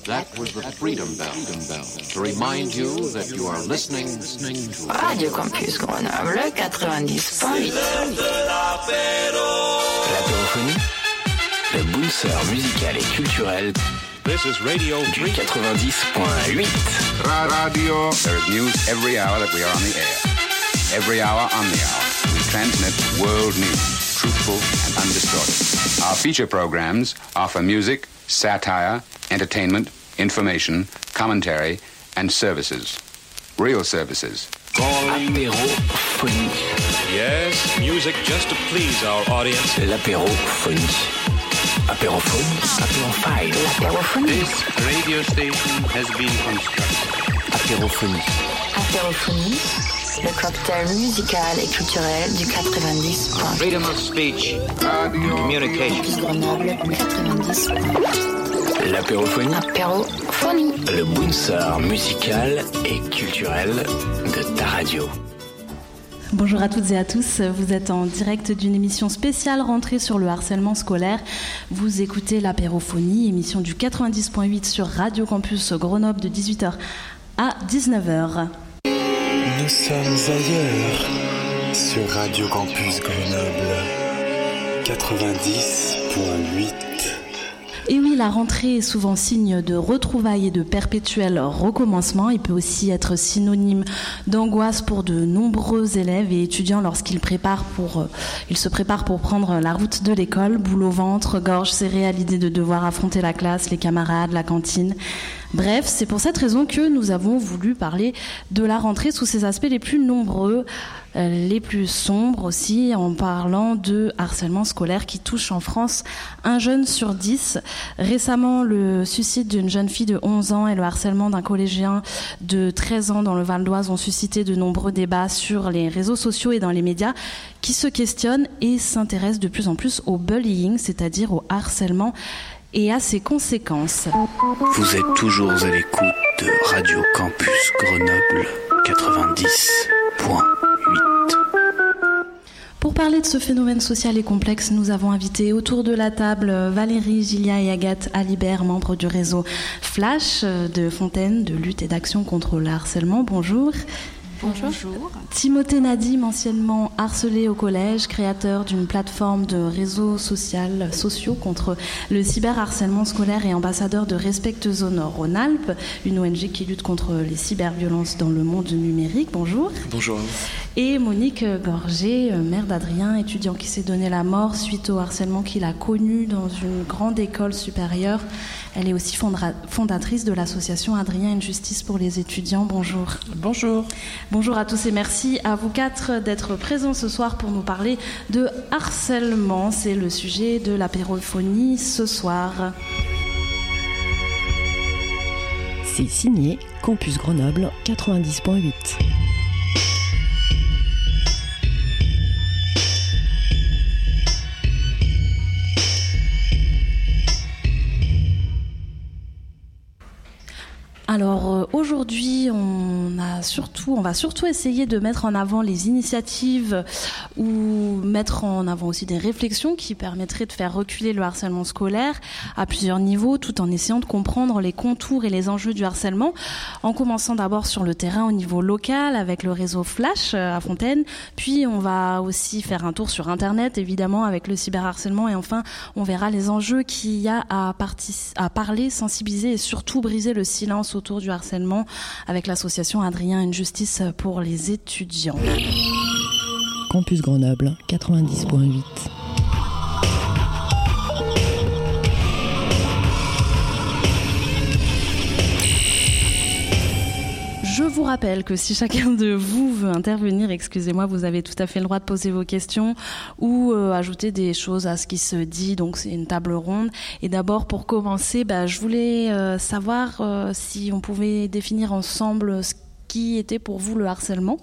That was the Freedom Bell. To remind you that you are listening to Radio Campus Grenoble 90.8. L'apérophonie, le bouncer musical et culturel. This is Radio du 90.8. Radio. There is news every hour that we are on the air. Every hour on the hour. We transmit world news, truthful and undistorted. Our feature programs offer music, satire, entertainment, information, commentary, and services. Real services. Apérophonie. Yes, music just to please our audience. L'apérophonie. Apérophone. Apérophile. L'apérophonie. This radio station has been constructed. Apérophonie. Apérophonie, le cocktail musical et culturel du 90. Freedom of speech, communication. Campus Grenoble 90. L'apérophonie. Apérophonie. Le bouncer musical et culturel de ta radio. Bonjour à toutes et à tous, vous êtes en direct d'une émission spéciale rentrée sur le harcèlement scolaire. Vous écoutez l'apérophonie, émission du 90.8 sur Radio Campus Grenoble de 18h à 19h. Nous sommes ailleurs sur Radio Campus Grenoble 90.8. Et oui, la rentrée est souvent signe de retrouvailles et de perpétuel recommencement. Il peut aussi être synonyme d'angoisse pour de nombreux élèves et étudiants lorsqu'ils se préparent pour prendre la route de l'école, boule au ventre, gorge serrée à l'idée de devoir affronter la classe, les camarades, la cantine. Bref, c'est pour cette raison que nous avons voulu parler de la rentrée sous ses aspects les plus nombreux, les plus sombres aussi, en parlant de harcèlement scolaire qui touche en France 1 jeune sur 10. Récemment, le suicide d'une jeune fille de 11 ans et le harcèlement d'un collégien de 13 ans dans le Val d'Oise ont suscité de nombreux débats sur les réseaux sociaux et dans les médias qui se questionnent et s'intéressent de plus en plus au bullying, c'est-à-dire au harcèlement et à ses conséquences. Vous êtes toujours à l'écoute de Radio Campus Grenoble 90.8. Pour parler de ce phénomène social et complexe, nous avons invité autour de la table Valérie, Gilia et Agathe Alibert, membres du réseau Flash de Fontaine, de lutte et d'action contre le harcèlement. Bonjour. Bonjour. Timothée Nadim, anciennement harcelé au collège, créateur d'une plateforme de réseaux sociaux contre le cyberharcèlement scolaire et ambassadeur de Respect Zone Rhône-Alpes, une ONG qui lutte contre les cyberviolences dans le monde numérique. Bonjour. Bonjour. Et Monique Gorgé, mère d'Adrien, étudiant qui s'est donné la mort suite au harcèlement qu'il a connu dans une grande école supérieure. Elle est aussi fondatrice de l'association Adrien, une justice pour les étudiants. Bonjour. Bonjour. Bonjour à tous et merci à vous quatre d'être présents ce soir pour nous parler de harcèlement. C'est le sujet de l'apérophonie ce soir. C'est signé Campus Grenoble 90.8. Alors aujourd'hui, on va surtout essayer de mettre en avant les initiatives ou mettre en avant aussi des réflexions qui permettraient de faire reculer le harcèlement scolaire à plusieurs niveaux, tout en essayant de comprendre les contours et les enjeux du harcèlement, en commençant d'abord sur le terrain au niveau local avec le réseau Flash à Fontaine, puis on va aussi faire un tour sur Internet évidemment avec le cyberharcèlement et enfin on verra les enjeux qu'il y a à parler, sensibiliser et surtout briser le silence autour du harcèlement avec l'association Adrien, une justice pour les étudiants. Campus Grenoble 90.8. Je vous rappelle que si chacun de vous veut intervenir, excusez-moi, vous avez tout à fait le droit de poser vos questions ou ajouter des choses à ce qui se dit. Donc c'est une table ronde. Et d'abord, pour commencer, je voulais savoir si on pouvait définir ensemble ce qui était pour vous le harcèlement.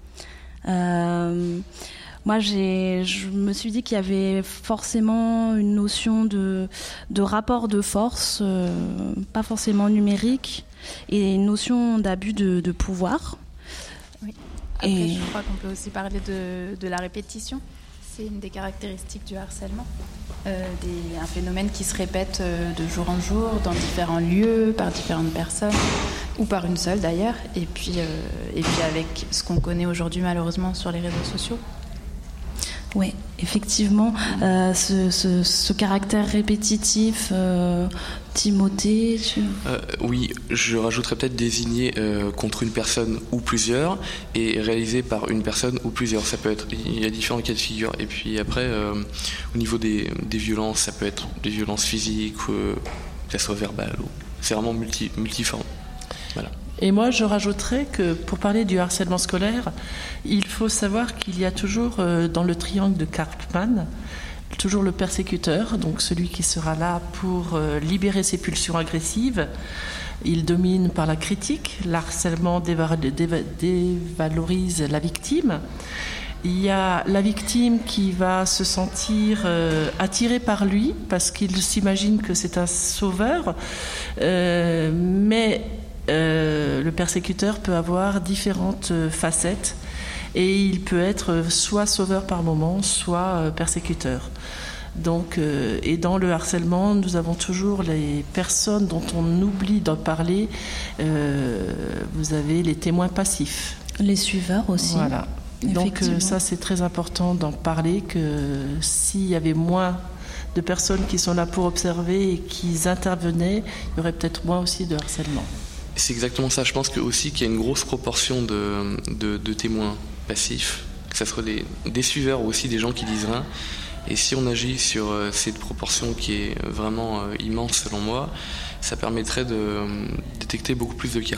Moi, je me suis dit qu'il y avait forcément une notion de rapport de force, pas forcément numérique, et une notion d'abus de pouvoir. Oui. Après, je crois qu'on peut aussi parler de la répétition. C'est une des caractéristiques du harcèlement. Un phénomène qui se répète de jour en jour dans différents lieux, par différentes personnes, ou par une seule d'ailleurs, et puis avec ce qu'on connaît aujourd'hui malheureusement sur les réseaux sociaux. Oui, effectivement, ce caractère répétitif, Timothée. Oui, je rajouterais peut-être désigné contre une personne ou plusieurs et réalisé par une personne ou plusieurs. Ça peut être, il y a différents cas de figure. Et puis après, au niveau des violences, ça peut être des violences physiques, que ça soit verbales. C'est vraiment multiforme. Voilà. Et moi, je rajouterais que pour parler du harcèlement scolaire, il faut savoir qu'il y a toujours dans le triangle de Karpman, toujours le persécuteur, donc celui qui sera là pour libérer ses pulsions agressives. Il domine par la critique, l'harcèlement dévalorise la victime. Il y a la victime qui va se sentir attirée par lui parce qu'il s'imagine que c'est un sauveur, mais le persécuteur peut avoir différentes facettes et il peut être soit sauveur par moment, soit persécuteur. Donc, et dans le harcèlement, nous avons toujours les personnes dont on oublie d'en parler. Vous avez les témoins passifs. Les suiveurs aussi. Voilà. Donc ça, c'est très important d'en parler, que s'il y avait moins de personnes qui sont là pour observer et qui intervenaient, il y aurait peut-être moins aussi de harcèlement. C'est exactement ça. Je pense qu'il y a une grosse proportion de témoins passifs, que ce soit des suiveurs ou aussi des gens qui disent rien. Et si on agit sur cette proportion qui est vraiment immense selon moi, ça permettrait de détecter beaucoup plus de cas.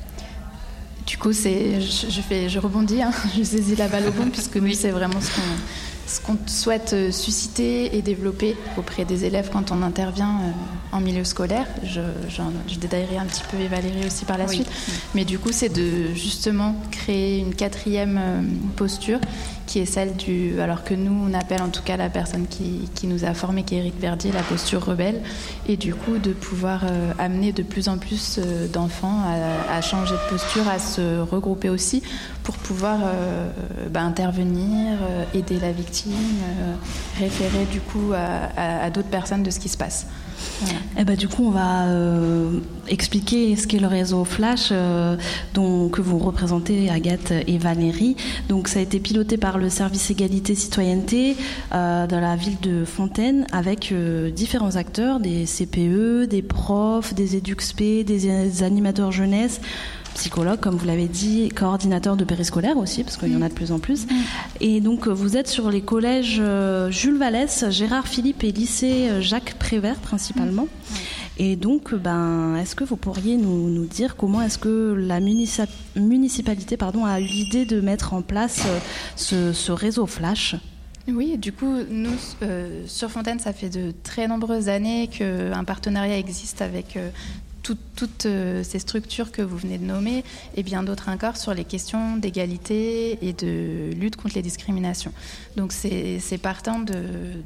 Du coup, je rebondis, je saisis la balle au bon, puisque nous, c'est vraiment ce qu'on souhaite susciter et développer auprès des élèves quand on intervient en milieu scolaire. Je détaillerai un petit peu et Valérie aussi par la suite. Mais du coup, c'est de justement créer une quatrième posture qui est celle alors que nous, on appelle en tout cas la personne qui nous a formés, qui est Éric Verdier, la posture rebelle. Et du coup, de pouvoir amener de plus en plus d'enfants à changer de posture, à se regrouper aussi pour pouvoir intervenir, aider la victime, référer du coup à d'autres personnes de ce qui se passe. Voilà. Et du coup, on va expliquer ce qu'est le réseau Flash que vous représentez, Agathe et Valérie. Donc, ça a été piloté par le service égalité citoyenneté de la ville de Fontaine avec différents acteurs, des CPE, des profs, des EduxP, des animateurs jeunesse, psychologue, comme vous l'avez dit, coordinateur de périscolaire aussi, parce qu'il y en a de plus en plus. Et donc, vous êtes sur les collèges Jules Vallès, Gérard Philippe et lycée Jacques Prévert, principalement. Et donc, est-ce que vous pourriez nous dire comment est-ce que la municipalité a eu l'idée de mettre en place ce réseau Flash ? Oui, du coup, nous, sur Fontaine, ça fait de très nombreuses années qu'un partenariat existe avec toutes ces structures que vous venez de nommer et bien d'autres encore sur les questions d'égalité et de lutte contre les discriminations. Donc c'est partant de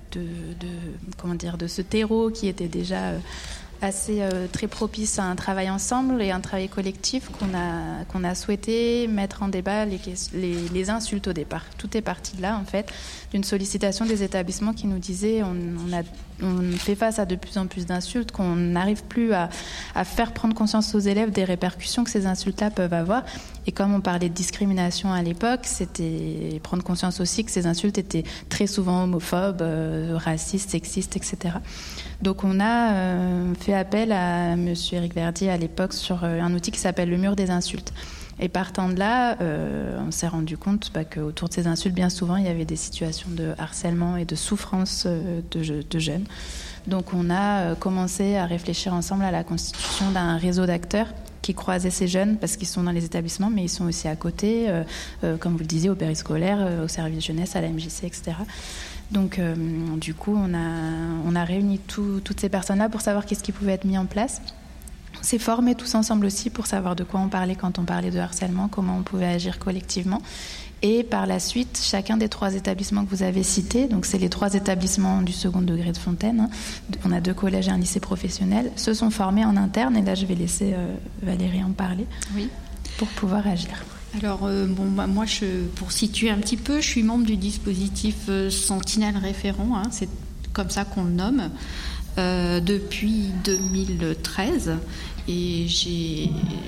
ce terreau qui était déjà assez très propice à un travail ensemble et un travail collectif qu'on a souhaité mettre en débat les insultes au départ. Tout est parti de là, en fait, d'une sollicitation des établissements qui nous disaient on fait face à de plus en plus d'insultes, qu'on n'arrive plus à faire prendre conscience aux élèves des répercussions que ces insultes-là peuvent avoir. Et comme on parlait de discrimination à l'époque, c'était prendre conscience aussi que ces insultes étaient très souvent homophobes, racistes, sexistes, etc. Donc on a fait appel à M. Éric Verdier à l'époque sur un outil qui s'appelle le mur des insultes. Et partant de là, on s'est rendu compte qu'autour de ces insultes, bien souvent, il y avait des situations de harcèlement et de souffrance de jeunes. Donc on a commencé à réfléchir ensemble à la constitution d'un réseau d'acteurs qui croisaient ces jeunes parce qu'ils sont dans les établissements, mais ils sont aussi à côté, comme vous le disiez, au périscolaire, au service jeunesse, à la MJC, etc. Donc, du coup, on a réuni toutes ces personnes-là pour savoir qu'est-ce qui pouvait être mis en place. On s'est formés tous ensemble aussi pour savoir de quoi on parlait quand on parlait de harcèlement, comment on pouvait agir collectivement. Et par la suite, chacun des 3 établissements que vous avez cités, donc c'est les 3 établissements du second degré de Fontaine, on a 2 collèges et un lycée professionnel, se sont formés en interne, et là je vais laisser Valérie en parler, pour pouvoir agir. Alors, moi, pour situer un petit peu, je suis membre du dispositif Sentinelle Référent, hein, c'est comme ça qu'on le nomme, depuis 2013. Et j'ai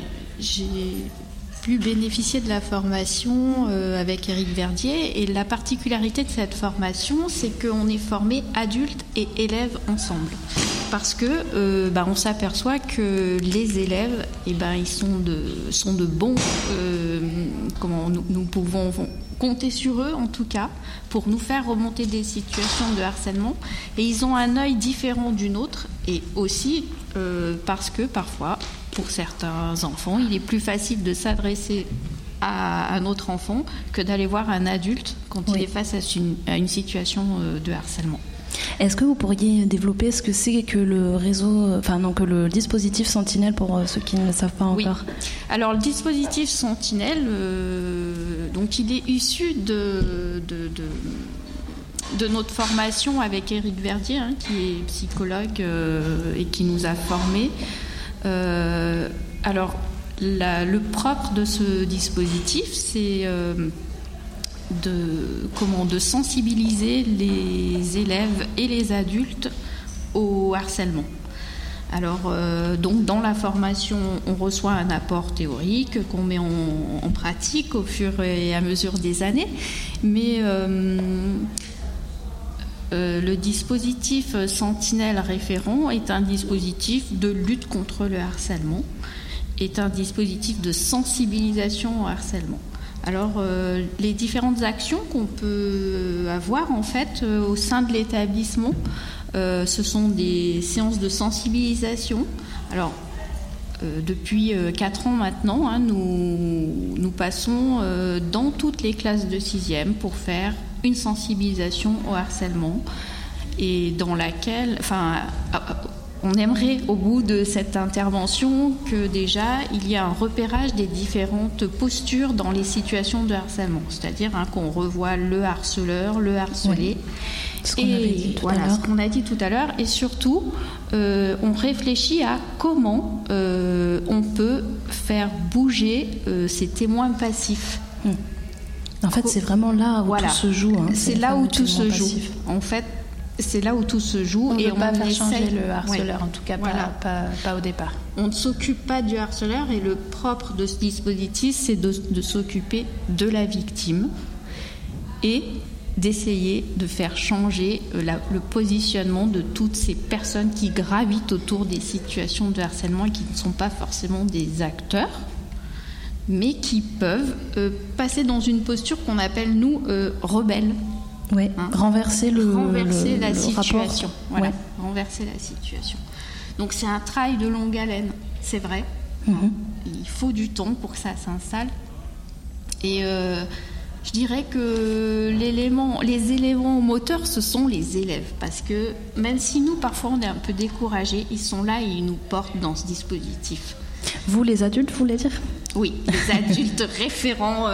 pu bénéficier de la formation avec Éric Verdier. Et la particularité de cette formation, c'est qu'on est formés adultes et élèves ensemble. Parce que on s'aperçoit que les élèves, ils sont de bons. Nous pouvons compter sur eux, en tout cas, pour nous faire remonter des situations de harcèlement. Et ils ont un œil différent du nôtre. Et aussi parce que parfois, pour certains enfants, il est plus facile de s'adresser à un autre enfant que d'aller voir un adulte quand il est face à une situation de harcèlement. Est-ce que vous pourriez développer ce que c'est que le que le dispositif Sentinelle pour ceux qui ne le savent pas encore? Alors le dispositif Sentinelle, donc il est issu de notre formation avec Éric Verdier, hein, qui est psychologue et qui nous a formés. Alors le propre de ce dispositif, c'est de sensibiliser les élèves et les adultes au harcèlement. Alors, donc dans la formation, on reçoit un apport théorique qu'on met en pratique au fur et à mesure des années, mais le dispositif Sentinelle Référent est un dispositif de lutte contre le harcèlement, est un dispositif de sensibilisation au harcèlement. Alors, les différentes actions qu'on peut avoir en fait au sein de l'établissement, ce sont des séances de sensibilisation. Alors, depuis 4 ans maintenant, hein, nous passons dans toutes les classes de 6e pour faire une sensibilisation au harcèlement et dans laquelle, on aimerait au bout de cette intervention que déjà il y ait un repérage des différentes postures dans les situations de harcèlement, c'est-à-dire qu'on revoit le harceleur, le harcelé. Ce qu'on a dit tout à l'heure, et surtout on réfléchit à comment on peut faire bouger ces témoins passifs. En fait, c'est vraiment là où tout se joue. Hein, c'est là où tout se joue. En fait, c'est là où tout se joue. On ne peut pas faire changer le harceleur, en tout cas pas au départ. On ne s'occupe pas du harceleur, et le propre de ce dispositif, c'est de s'occuper de la victime et d'essayer de faire changer le positionnement de toutes ces personnes qui gravitent autour des situations de harcèlement et qui ne sont pas forcément des acteurs, mais qui peuvent passer dans une posture qu'on appelle, nous, rebelle. Oui, renverser la situation. Rapport. Voilà, renverser la situation. Donc c'est un travail de longue haleine, c'est vrai. Il faut du temps pour que ça s'installe. Et je dirais que les éléments moteurs, ce sont les élèves. Parce que même si nous, parfois, on est un peu découragés, ils sont là et ils nous portent dans ce dispositif. Vous, les adultes, vous voulez dire ? Oui, les adultes référents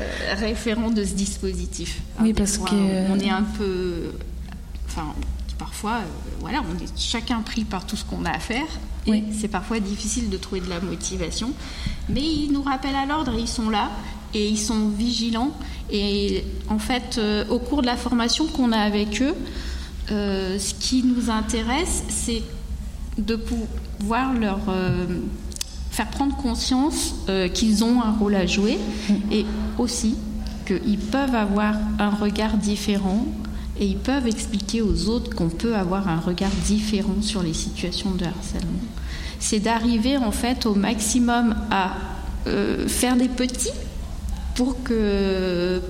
de ce dispositif. Oui, parce que... On est un peu... parfois, on est chacun pris par tout ce qu'on a à faire. Et c'est parfois difficile de trouver de la motivation. Mais ils nous rappellent à l'ordre, ils sont là et ils sont vigilants. Et en fait, au cours de la formation qu'on a avec eux, ce qui nous intéresse, c'est de pouvoir leur... faire prendre conscience qu'ils ont un rôle à jouer et aussi qu'ils peuvent avoir un regard différent et ils peuvent expliquer aux autres qu'on peut avoir un regard différent sur les situations de harcèlement. C'est d'arriver en fait au maximum à faire des petits pour que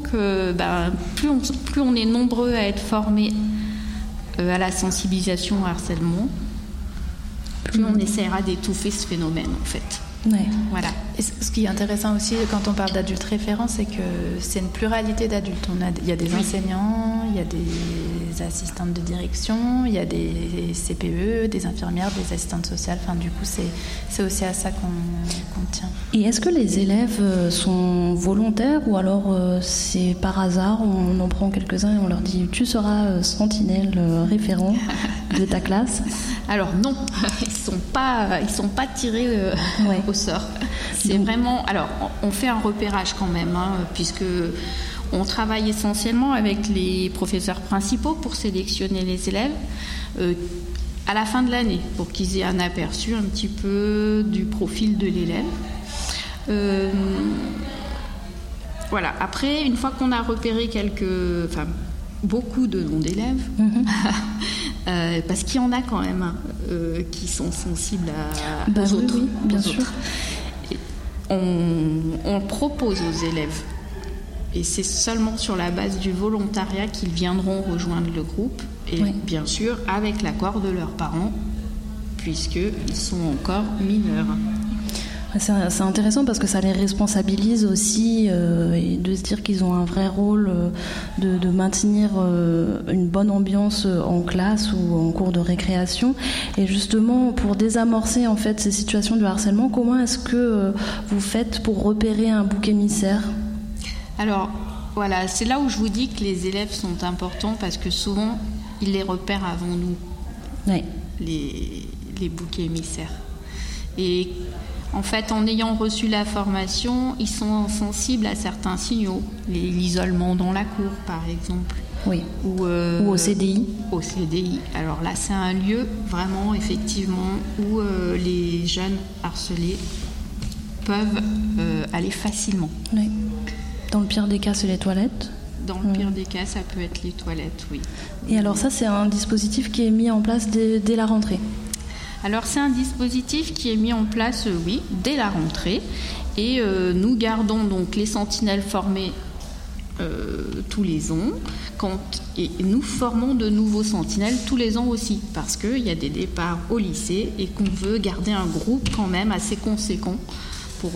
plus on est nombreux à être formés à la sensibilisation au harcèlement, plus on essaiera d'étouffer ce phénomène, en fait. Ouais. Voilà. Et ce qui est intéressant aussi quand on parle d'adultes référents, c'est que c'est une pluralité d'adultes. Il y a des enseignants, il y a des assistantes de direction, il y a des CPE, des infirmières, des assistantes sociales. Enfin, du coup, c'est aussi à ça qu'on tient. Et est-ce que les élèves sont volontaires ou alors c'est par hasard, on en prend quelques-uns et on leur dit tu seras sentinelle référent de ta classe? Alors non, ils sont pas tirés au sort. C'est vraiment. Alors, on fait un repérage quand même, puisque on travaille essentiellement avec les professeurs principaux pour sélectionner les élèves à la fin de l'année, pour qu'ils aient un aperçu un petit peu du profil de l'élève. Voilà. Après, une fois qu'on a repéré beaucoup de noms d'élèves, parce qu'il y en a quand même qui sont sensibles aux autres. Oui, bien sûr. On propose aux élèves, et c'est seulement sur la base du volontariat qu'ils viendront rejoindre le groupe, et bien sûr avec l'accord de leurs parents, puisqu'ils sont encore mineurs. C'est intéressant parce que ça les responsabilise aussi et de se dire qu'ils ont un vrai rôle de maintenir une bonne ambiance en classe ou en cours de récréation. Et justement, pour désamorcer en fait ces situations de harcèlement, comment est-ce que vous faites pour repérer un bouc émissaire? Alors voilà, c'est là où je vous dis que les élèves sont importants, parce que souvent ils les repèrent avant nous, les boucs émissaires. Et en fait, en ayant reçu la formation, ils sont sensibles à certains signaux. L'isolement dans la cour, par exemple. Oui. Ou au CDI. Au CDI. Alors là, c'est un lieu vraiment, effectivement, où les jeunes harcelés peuvent aller facilement. Oui. Dans le pire des cas, c'est les toilettes. Dans le pire des cas, ça peut être les toilettes, oui. Et alors ça, c'est un dispositif qui est mis en place dès la rentrée? Alors c'est un dispositif qui est mis en place, dès la rentrée, et nous gardons donc les sentinelles formées tous les ans, et nous formons de nouveaux sentinelles tous les ans aussi, parce qu'il y a des départs au lycée et qu'on veut garder un groupe quand même assez conséquent pour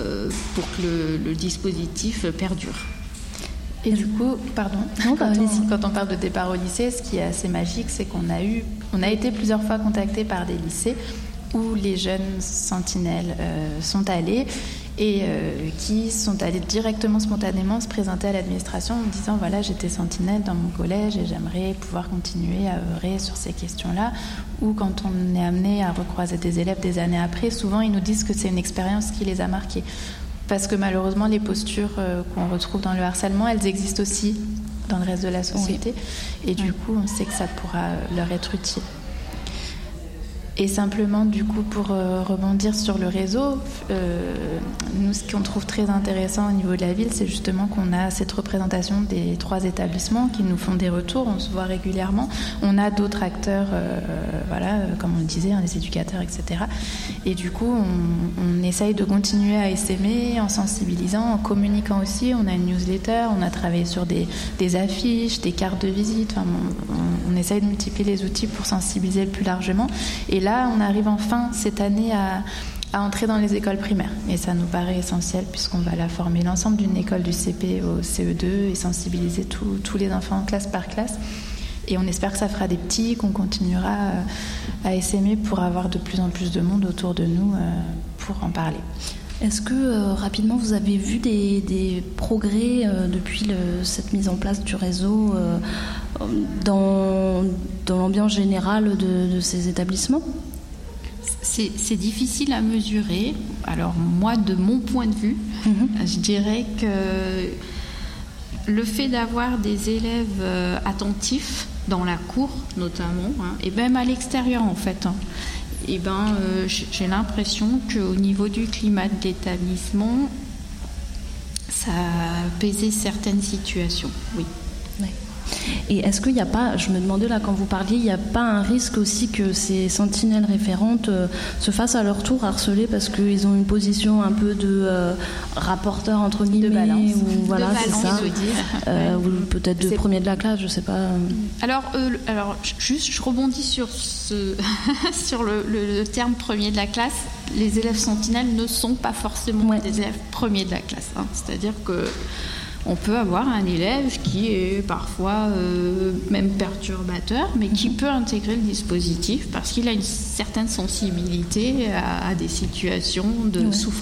que le dispositif perdure. Et du coup, quand on parle de départ au lycée, ce qui est assez magique, c'est qu'on a été plusieurs fois contactés par des lycées où les jeunes sentinelles sont allés et qui sont allés directement, spontanément se présenter à l'administration en disant voilà, j'étais sentinelle dans mon collège et j'aimerais pouvoir continuer à œuvrer sur ces questions-là. Ou quand on est amené à recroiser des élèves des années après, souvent ils nous disent que c'est une expérience qui les a marqués. Parce que malheureusement, les postures qu'on retrouve dans le harcèlement, elles existent aussi dans le reste de la société. Et du coup, on sait que ça pourra leur être utile. Et simplement, du coup, pour rebondir sur le réseau, nous, ce qu'on trouve très intéressant au niveau de la ville, c'est justement qu'on a cette représentation des 3 établissements qui nous font des retours, on se voit régulièrement. On a d'autres acteurs, comme on le disait, les éducateurs, etc. Et du coup, on essaye de continuer à essaimer en sensibilisant, en communiquant aussi. On a une newsletter, on a travaillé sur des affiches, des cartes de visite. Enfin, on essaye de multiplier les outils pour sensibiliser le plus largement. Et là, on arrive enfin cette année à entrer dans les écoles primaires. Et ça nous paraît essentiel puisqu'on va la former l'ensemble d'une école du CP au CE2 et sensibiliser tous les enfants classe par classe. Et on espère que ça fera des petits, qu'on continuera à essaimer pour avoir de plus en plus de monde autour de nous pour en parler. Est-ce que rapidement vous avez vu des progrès depuis cette mise en place du réseau dans l'ambiance générale de ces établissements? C'est difficile à mesurer. Alors moi, de mon point de vue, je dirais que le fait d'avoir des élèves attentifs dans la cour notamment, et même à l'extérieur en fait, j'ai l'impression qu'au niveau du climat de l'établissement, ça a apaisé certaines situations, oui. Ouais. Et est-ce qu'il n'y a pas, je me demandais là quand vous parliez, il n'y a pas un risque aussi que ces sentinelles référentes se fassent à leur tour harceler parce qu'ils ont une position un peu de rapporteur entre guillemets, de balance. Ou voilà, de c'est balance, ça, ou peut-être de premier de la classe, je sais pas. Alors juste, je rebondis sur sur le terme premier de la classe. Les élèves sentinelles ne sont pas forcément des élèves premiers de la classe. C'est-à-dire que on peut avoir un élève qui est parfois même perturbateur, mais qui peut intégrer le dispositif parce qu'il a une certaine sensibilité à des situations de souffrance.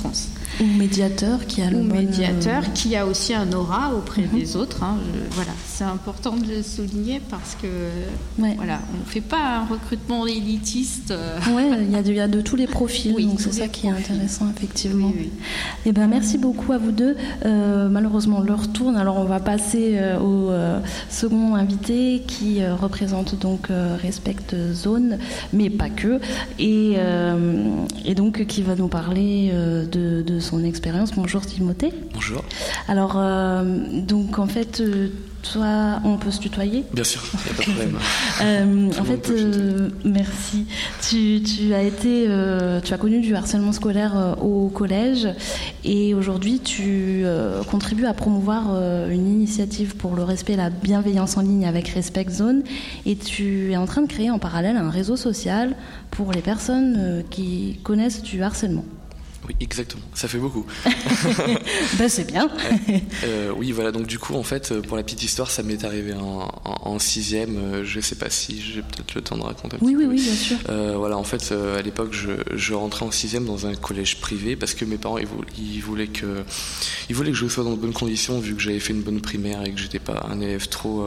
Ou médiateur qui a qui a aussi un aura auprès des autres. Hein. Voilà, c'est important de le souligner parce que voilà, on ne fait pas un recrutement élitiste. Oui, il y a de tous les profils, donc c'est ça qui est intéressant, effectivement. Oui. Eh ben, merci beaucoup à vous deux. Malheureusement, l'heure tourne, alors on va passer au second invité qui représente donc Respect Zone, mais pas que, et donc qui va nous parler de son expérience. Bonjour Timothée. Bonjour. Alors, donc en fait, toi, on peut se tutoyer ? Bien sûr, il n'y a pas de problème. En fait, merci. Tu as connu du harcèlement scolaire au collège et aujourd'hui tu contribues à promouvoir une initiative pour le respect et la bienveillance en ligne avec Respect Zone et tu es en train de créer en parallèle un réseau social pour les personnes qui connaissent du harcèlement. Oui, exactement. Ça fait beaucoup. C'est bien. Oui, voilà. Donc du coup, en fait, pour la petite histoire, ça m'est arrivé en sixième. Je sais pas si j'ai peut-être le temps de raconter un petit peu. Oui, bien sûr. Voilà, en fait, à l'époque, je rentrais en sixième dans un collège privé parce que mes parents, ils voulaient que je sois dans de bonnes conditions vu que j'avais fait une bonne primaire et que j'étais pas un élève trop...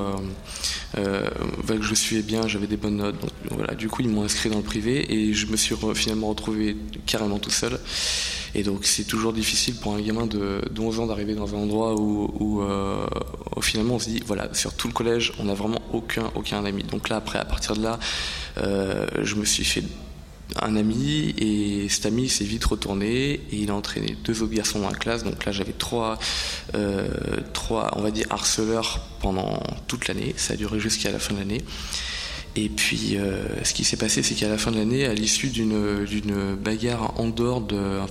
que je suivais bien, j'avais des bonnes notes. Donc voilà, du coup, ils m'ont inscrit dans le privé et je me suis finalement retrouvé carrément tout seul. Et donc c'est toujours difficile pour un gamin de 11 ans d'arriver dans un endroit où finalement on se dit voilà, sur tout le collège on n'a vraiment aucun ami. Donc là après, à partir de là, je me suis fait un ami et cet ami s'est vite retourné et il a entraîné 2 autres garçons dans la classe. Donc là j'avais trois on va dire harceleurs pendant toute l'année. Ça a duré jusqu'à la fin de l'année. Et puis, ce qui s'est passé, c'est qu'à la fin de l'année, à l'issue d'une bagarre en dehors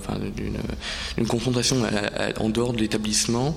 d'une confrontation en dehors de l'établissement,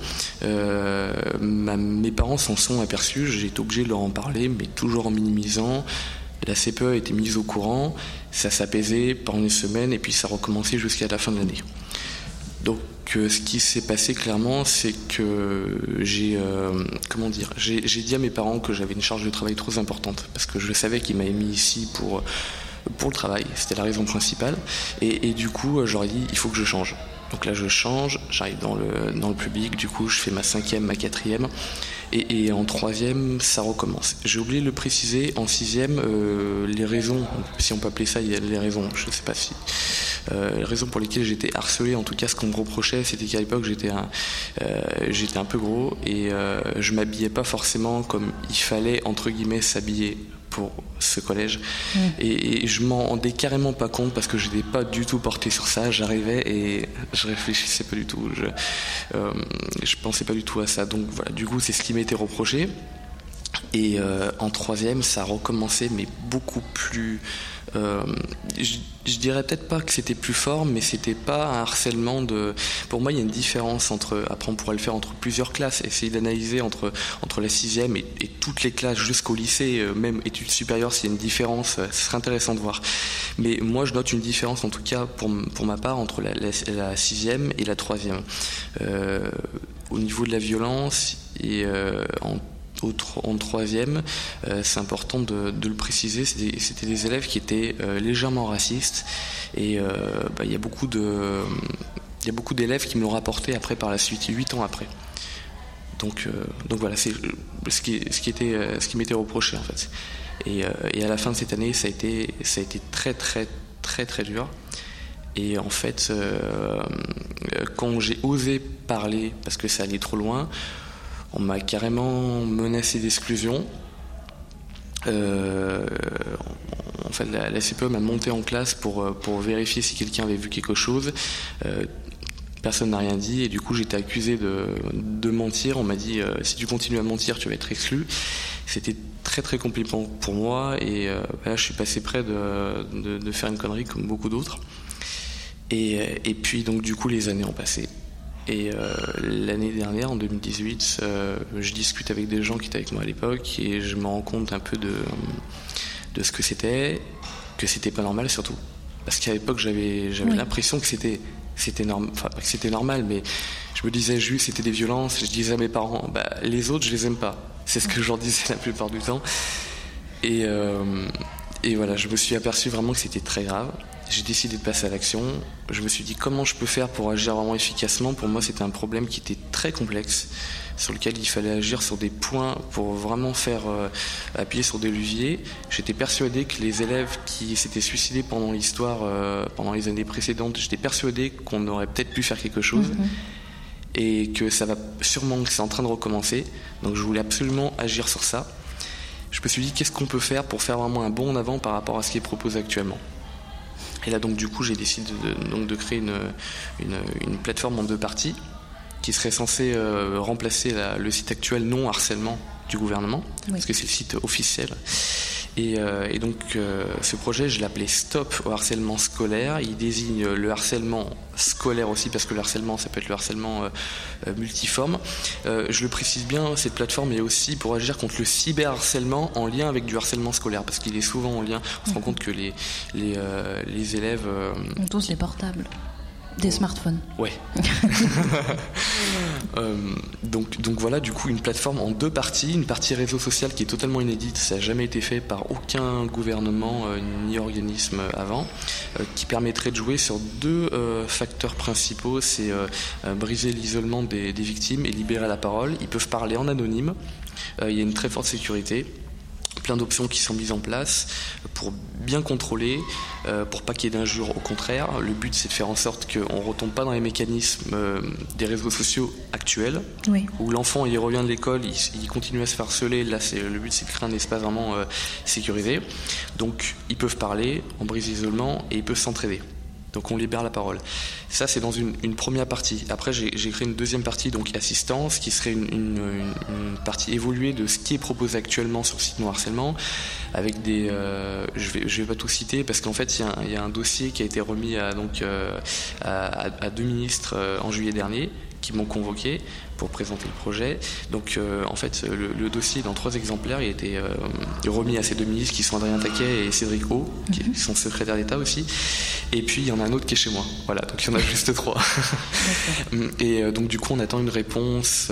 mes parents s'en sont aperçus. J'ai été obligé de leur en parler, mais toujours en minimisant. La CPE a été mise au courant, ça s'apaisait pendant une semaine, et puis ça recommençait jusqu'à la fin de l'année. Donc, ce qui s'est passé clairement, c'est que j'ai dit à mes parents que j'avais une charge de travail trop importante parce que je savais qu'ils m'avaient mis ici pour le travail, c'était la raison principale et du coup j'aurais dit il faut que je change. Donc là je change, j'arrive dans le public, du coup je fais ma 5e, ma 4e et en 3e ça recommence. J'ai oublié de le préciser, en 6e les raisons, si on peut appeler ça, il y a les raisons, je ne sais pas si... les raisons pour lesquelles j'étais harcelé, en tout cas ce qu'on me reprochait, c'était qu'à l'époque j'étais un peu gros et je m'habillais pas forcément comme il fallait entre guillemets s'habiller pour ce collège et je m'en rendais carrément pas compte parce que je n'étais pas du tout porté sur ça. J'arrivais et je réfléchissais pas du tout, je pensais pas du tout à ça. Donc voilà, du coup c'est ce qui m'était reproché et en 3e ça a recommencé mais beaucoup plus je dirais peut-être pas que c'était plus fort, mais c'était pas un harcèlement Pour moi, il y a une différence après on pourrait le faire entre plusieurs classes, essayer d'analyser entre la 6e et toutes les classes jusqu'au lycée, même études supérieures, s'il y a une différence, ce serait intéressant de voir. Mais moi, je note une différence, en tout cas pour ma part, entre la 6e et la 3e. Au niveau de la violence et en 3e, c'est important de le préciser, c'était des élèves qui étaient légèrement racistes et il y a beaucoup d'élèves qui me l'ont rapporté après par la suite, 8 ans après. Donc voilà, c'est ce qui m'était reproché en fait. Et à la fin de cette année, ça a été très très très très dur. Et en fait, quand j'ai osé parler parce que ça allait trop loin, on m'a carrément menacé d'exclusion. En fait, la CPE m'a monté en classe pour vérifier si quelqu'un avait vu quelque chose. Personne n'a rien dit et du coup j'étais accusé de mentir. On m'a dit si tu continues à mentir, tu vas être exclu. C'était très très compliqué pour moi et là je suis passé près de faire une connerie comme beaucoup d'autres. Et puis donc du coup les années ont passé. Et l'année dernière, en 2018, je discute avec des gens qui étaient avec moi à l'époque et je me rends compte un peu de ce que c'était pas normal surtout. Parce qu'à l'époque, j'avais l'impression que c'était normal, enfin pas que c'était normal, mais je me disais juste c'était des violences. Je disais à mes parents, les autres, je les aime pas. C'est ce que je leur disais la plupart du temps. Et Et voilà, je me suis aperçu vraiment que c'était très grave. J'ai décidé de passer à l'action. Je me suis dit comment je peux faire pour agir vraiment efficacement. Pour moi, c'était un problème qui était très complexe, sur lequel il fallait agir sur des points pour vraiment faire appuyer sur des leviers. J'étais persuadé que les élèves qui s'étaient suicidés pendant l'histoire, pendant les années précédentes, j'étais persuadé qu'on aurait peut-être pu faire quelque chose. Et que ça va sûrement, que c'est en train de recommencer. Donc je voulais absolument agir sur ça. Je me suis dit qu'est-ce qu'on peut faire pour faire vraiment un bond en avant par rapport à ce qui est proposé actuellement. Et là donc du coup j'ai décidé de créer une plateforme en 2 parties qui serait censée remplacer le site actuel non harcèlement du gouvernement, parce que c'est le site officiel. Et donc ce projet, je l'appelais Stop au harcèlement scolaire. Il désigne le harcèlement scolaire aussi, parce que le harcèlement, ça peut être le harcèlement multiforme. Je le précise bien, cette plateforme est aussi pour agir contre le cyberharcèlement en lien avec du harcèlement scolaire, parce qu'il est souvent en lien. On se rend compte que les élèves... On tous les portables. Des smartphones. Ouais. Donc voilà, du coup, une plateforme en 2 parties. Une partie réseau social qui est totalement inédite, ça n'a jamais été fait par aucun gouvernement ni organisme avant, qui permettrait de jouer sur 2 facteurs principaux. C'est briser l'isolement des victimes et libérer la parole. Ils peuvent parler en anonyme. Il y a une très forte sécurité. Plein d'options qui sont mises en place pour bien contrôler, pour pas qu'il y ait d'injures. Au contraire, le but c'est de faire en sorte qu'on ne retombe pas dans les mécanismes des réseaux sociaux actuels, où l'enfant il revient de l'école, il continue à se faire harceler. Là, le but c'est de créer un espace vraiment sécurisé. Donc ils peuvent parler, on brise l'isolement et ils peuvent s'entraider. Donc on libère la parole. Ça c'est dans une première partie. Après j'ai créé une 2e partie, donc assistance, qui serait une partie évoluée de ce qui est proposé actuellement sur le site non harcèlement, avec des... je vais pas tout citer parce qu'en fait il y a un dossier qui a été remis à 2 ministres en juillet dernier, qui m'ont convoqué pour présenter le projet. Donc en fait le dossier est dans 3 exemplaires. Il a été remis à ces 2 ministres qui sont Adrien Taquet et Cédric O, qui sont secrétaires d'État aussi. Et puis il y en a un autre qui est chez moi. Voilà, donc il y en a juste 3. Et donc du coup on attend une réponse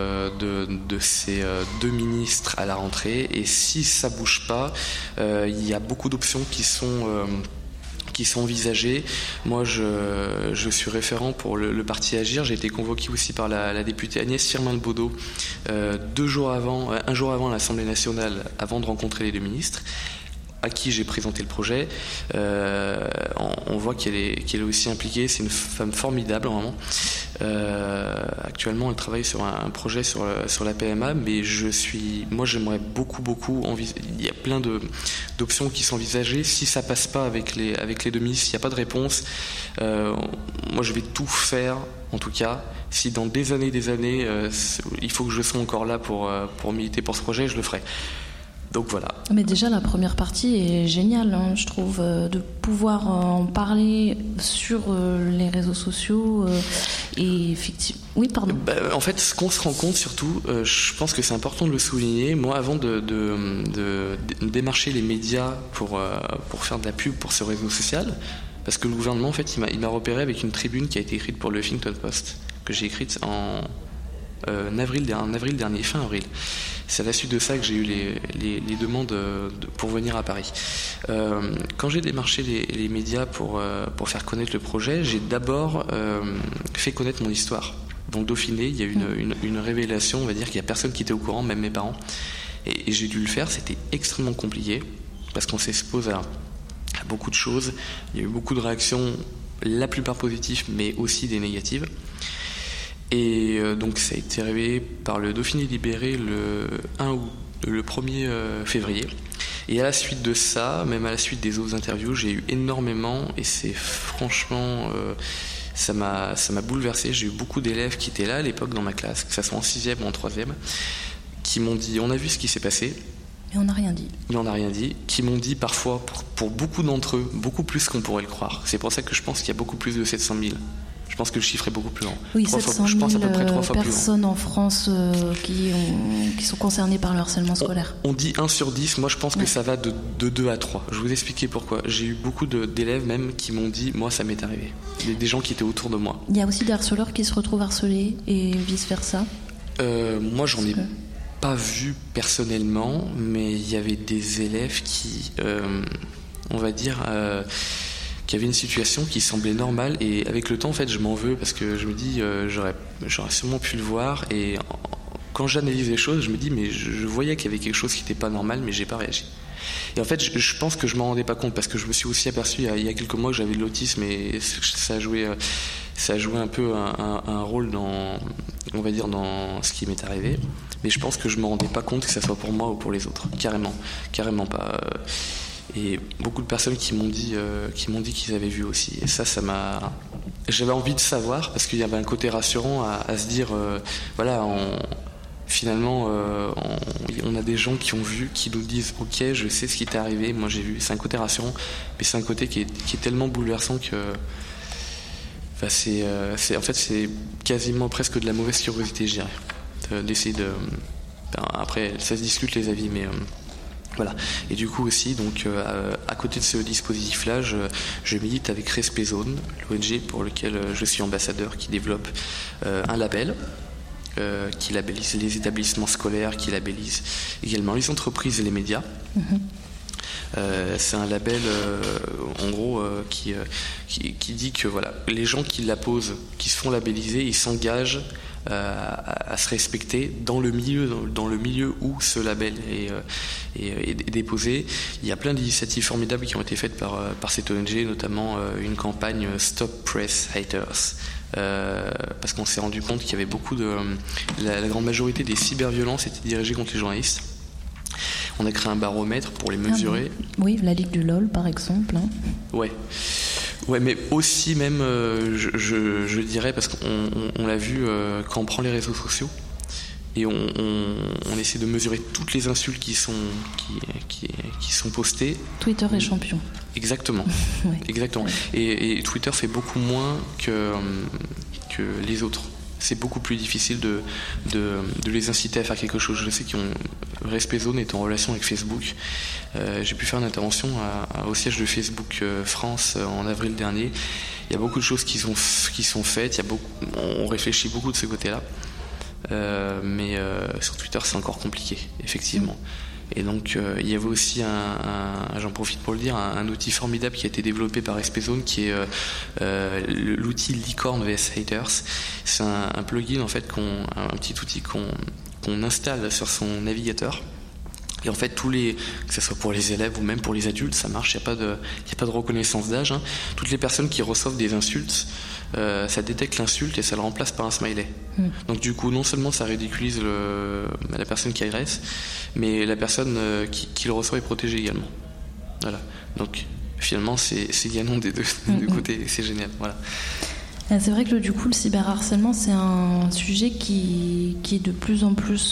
de ces 2 ministres à la rentrée. Et si ça bouge pas, il y a beaucoup d'options qui sont envisagées. Moi, je suis référent pour le parti Agir. J'ai été convoqué aussi par la députée Agnès Firmin-Lebaudot un jour avant l'Assemblée nationale, avant de rencontrer les 2 ministres, à qui j'ai présenté le projet. On voit qu'elle est aussi impliquée. C'est une femme formidable, vraiment. Actuellement, elle travaille sur un projet sur la PMA, mais moi, j'aimerais beaucoup il y a plein d'options qui sont envisagées. Si ça passe pas avec les 2 ministres, s'il n'y a pas de réponse, moi, je vais tout faire, en tout cas. Si dans des années, il faut que je sois encore là pour militer pour ce projet, je le ferai. Donc voilà. Mais déjà la première partie est géniale, je trouve, de pouvoir en parler sur les réseaux sociaux et effectivement. Oui, pardon. En fait, ce qu'on se rend compte surtout, je pense que c'est important de le souligner. Moi, avant de démarcher les médias pour faire de la pub pour ce réseau social, parce que le gouvernement, en fait, il m'a repéré avec une tribune qui a été écrite pour le Huffington Post, que j'ai écrite en avril dernier, fin avril. C'est à la suite de ça que j'ai eu les demandes pour venir à Paris. Quand j'ai démarché les médias pour faire connaître le projet, j'ai d'abord fait connaître mon histoire. Dans le Dauphiné, il y a eu une révélation, on va dire qu'il n'y a personne qui était au courant, même mes parents. Et j'ai dû le faire, c'était extrêmement compliqué, parce qu'on s'expose à beaucoup de choses. Il y a eu beaucoup de réactions, la plupart positives, mais aussi des négatives. Et donc ça a été révélé par le Dauphiné Libéré le 1er février. Et à la suite de ça, même à la suite des autres interviews, j'ai eu énormément, et c'est franchement, ça m'a bouleversé. J'ai eu beaucoup d'élèves qui étaient là à l'époque dans ma classe, que ce soit en 6e ou en 3e, qui m'ont dit, on a vu ce qui s'est passé. Mais on n'a rien dit. Mais on n'a rien dit. Qui m'ont dit parfois, pour beaucoup d'entre eux, beaucoup plus qu'on pourrait le croire. C'est pour ça que je pense qu'il y a beaucoup plus de 700 000. Je pense que le chiffre est beaucoup plus grand. Oui, 700 000 personnes en France qui sont concernées par le harcèlement scolaire. On dit 1 sur 10, moi je pense que ça va de 2 à 3. Je vais vous expliquer pourquoi. J'ai eu beaucoup d'élèves même qui m'ont dit, moi ça m'est arrivé. Des gens qui étaient autour de moi. Il y a aussi des harceleurs qui se retrouvent harcelés et vice-versa. Moi j'en ai pas vu personnellement, mais il y avait des élèves qui, on va dire, qui avaient une situation qui semblait normale, et avec le temps, en fait, je m'en veux parce que je me dis, j'aurais sûrement pu le voir, et quand j'analyse les choses, je me dis, mais je voyais qu'il y avait quelque chose qui n'était pas normal, mais j'ai pas réagi. Et en fait, je pense que je m'en rendais pas compte parce que je me suis aussi aperçu il y a quelques mois que j'avais de l'autisme, et ça a joué un peu un rôle dans, on va dire, dans ce qui m'est arrivé. Mais je pense que je me rendais pas compte que ça soit pour moi ou pour les autres. Carrément pas. Et beaucoup de personnes qui m'ont dit qu'ils avaient vu aussi. Et ça m'a. J'avais envie de savoir parce qu'il y avait un côté rassurant à se dire, voilà, finalement, on a des gens qui ont vu, qui nous disent, ok, je sais ce qui t'est arrivé, moi j'ai vu. C'est un côté rassurant, mais c'est un côté qui est tellement bouleversant que. En fait, c'est quasiment presque de la mauvaise curiosité, je dirais, d'essayer de. Après, ça se discute les avis, mais voilà. Et du coup aussi, donc, à côté de ce dispositif-là, je milite avec Respect Zone, l'ONG pour lequel je suis ambassadeur, qui développe un label. Qui labellise les établissements scolaires, qui labellise également les entreprises et les médias. C'est un label, en gros, qui dit que voilà, les gens qui l'apposent, qui se font labelliser, ils s'engagent à se respecter dans le milieu où ce label est déposé. Il y a plein d'initiatives formidables qui ont été faites par cette ONG, notamment une campagne Stop Press Haters. Parce qu'on s'est rendu compte qu'il y avait beaucoup la grande majorité des cyberviolences étaient dirigées contre les journalistes. On a créé un baromètre pour les mesurer. Oui, la Ligue du LOL par exemple. Ouais, mais aussi même, je dirais, parce qu'on l'a vu quand on prend les réseaux sociaux et on essaie de mesurer toutes les insultes qui sont postées. Twitter est champion. Exactement. Ouais. Exactement. Et Twitter fait beaucoup moins que les autres. C'est beaucoup plus difficile de les inciter à faire quelque chose. Je sais Respect Zone est en relation avec Facebook. J'ai pu faire une intervention au siège de Facebook France en avril dernier. Il y a beaucoup de choses qui sont faites. On réfléchit beaucoup de ce côté-là. Mais sur Twitter, c'est encore compliqué, effectivement. Et donc, il y avait aussi j'en profite pour le dire, un outil formidable qui a été développé par Respect Zone, qui est l'outil Licorne vs Haters. C'est un plugin, en fait, un petit outil qu'on installe sur son navigateur. Et en fait, que ce soit pour les élèves ou même pour les adultes, ça marche, il n'y a pas de reconnaissance d'âge. Hein. Toutes les personnes qui reçoivent des insultes, ça détecte l'insulte et ça le remplace par un smiley. Donc du coup, non seulement ça ridiculise la personne qui agresse, mais la personne qui le reçoit est protégée également. Voilà. Donc finalement, c'est gagnant des deux côtés, c'est génial. Voilà. C'est vrai que du coup, le cyberharcèlement, c'est un sujet qui est de plus en plus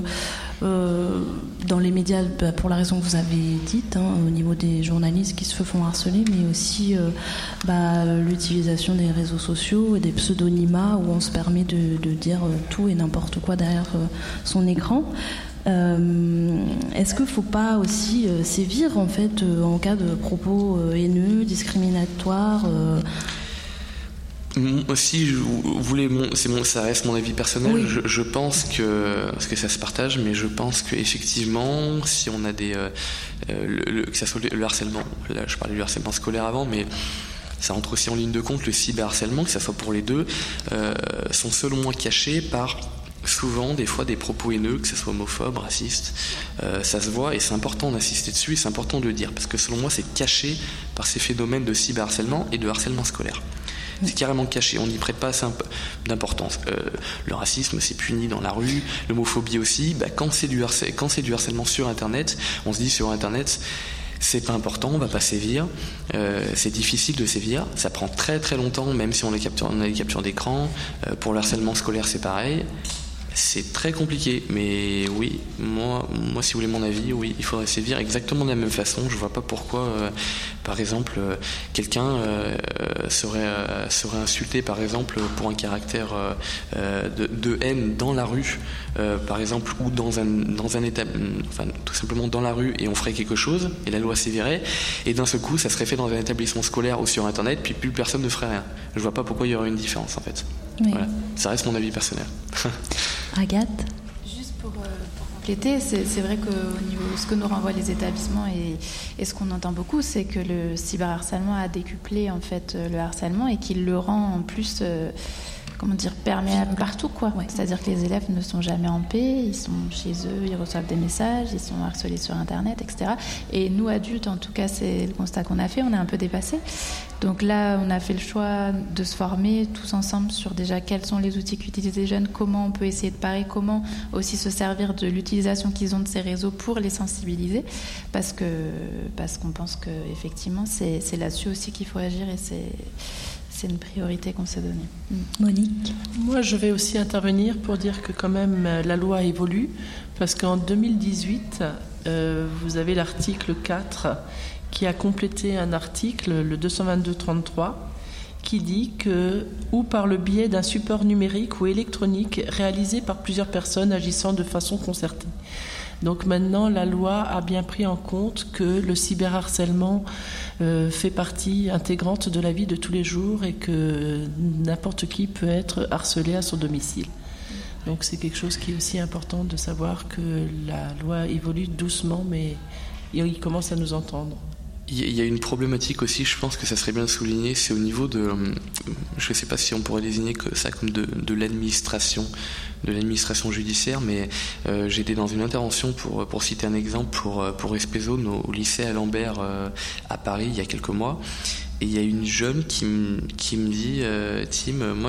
dans les médias, pour la raison que vous avez dite, au niveau des journalistes qui se font harceler, mais aussi l'utilisation des réseaux sociaux et des pseudonymats où on se permet de dire tout et n'importe quoi derrière son écran. Est-ce qu'il ne faut pas aussi sévir en fait en cas de propos haineux, discriminatoires Si vous voulez, ça reste mon avis personnel. Oui. Je pense que, parce que ça se partage, mais je pense qu'effectivement, si on a que ça soit le harcèlement, là je parlais du harcèlement scolaire avant, mais ça entre aussi en ligne de compte, le cyberharcèlement, que ça soit pour les deux, sont selon moi cachés par souvent des fois des propos haineux, que ce soit homophobes, racistes, ça se voit et c'est important d'insister dessus et c'est important de le dire, parce que selon moi c'est caché par ces phénomènes de cyberharcèlement et de harcèlement scolaire. C'est carrément caché, on n'y prête pas assez d'importance. Le racisme, c'est puni dans la rue, l'homophobie aussi. Quand c'est du harcèlement sur Internet, on se dit sur Internet, c'est pas important, on va pas sévir. C'est difficile de sévir, ça prend très très longtemps, même si on a des captures d'écran. Pour le harcèlement scolaire, c'est pareil. C'est très compliqué, mais oui, moi, si vous voulez mon avis, oui, il faudrait sévir exactement de la même façon. Je vois pas pourquoi, par exemple, quelqu'un serait insulté, par exemple, pour un caractère de haine dans la rue, par exemple, ou dans un état, enfin, tout simplement dans la rue, et on ferait quelque chose, et la loi sévirait, et d'un seul coup, ça serait fait dans un établissement scolaire ou sur Internet, puis plus personne ne ferait rien. Je vois pas pourquoi il y aurait une différence, en fait. Oui. Voilà. Ça reste mon avis personnel. Agathe ? Juste pour compléter, c'est vrai qu'au niveau ce que nous renvoient les établissements et ce qu'on entend beaucoup, c'est que le cyberharcèlement a décuplé en fait le harcèlement et qu'il le rend en plus perméable partout, quoi. Ouais. C'est-à-dire que les élèves ne sont jamais en paix, ils sont chez eux, ils reçoivent des messages, ils sont harcelés sur Internet, etc. Et nous, adultes, en tout cas, c'est le constat qu'on a fait, on est un peu dépassés. Donc là, on a fait le choix de se former tous ensemble sur déjà quels sont les outils qu'utilisent les jeunes, comment on peut essayer de parer, comment aussi se servir de l'utilisation qu'ils ont de ces réseaux pour les sensibiliser, parce qu'on pense qu'effectivement, c'est là-dessus aussi qu'il faut agir et c'est une priorité qu'on s'est donnée. Monique ? Moi, je vais aussi intervenir pour dire que quand même la loi évolue, parce qu'en 2018, vous avez l'article 4 qui a complété un article, le 222-33, qui dit que, ou par le biais d'un support numérique ou électronique réalisé par plusieurs personnes agissant de façon concertée. Donc maintenant, la loi a bien pris en compte que le cyberharcèlement fait partie intégrante de la vie de tous les jours et que n'importe qui peut être harcelé à son domicile. Donc c'est quelque chose qui est aussi important de savoir que la loi évolue doucement, mais il commence à nous entendre. Il y a une problématique aussi, je pense que ça serait bien de souligner, c'est au niveau de, je ne sais pas si on pourrait désigner ça comme de l'administration judiciaire, mais j'étais dans une intervention pour citer un exemple pour Espézone au lycée Alembert à Paris il y a quelques mois, et il y a une jeune qui me dit Tim, moi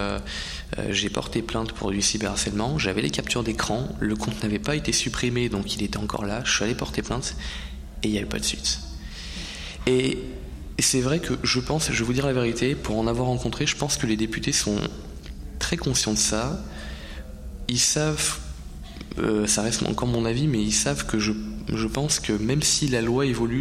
j'ai porté plainte pour du cyberharcèlement, j'avais les captures d'écran, le compte n'avait pas été supprimé donc il était encore là, je suis allé porter plainte et il n'y a eu pas de suite. Et c'est vrai que je vais vous dire la vérité, pour en avoir rencontré, je pense que les députés sont très conscients de ça. Ils savent, ça reste encore mon avis, mais ils savent que je pense que même si la loi évolue,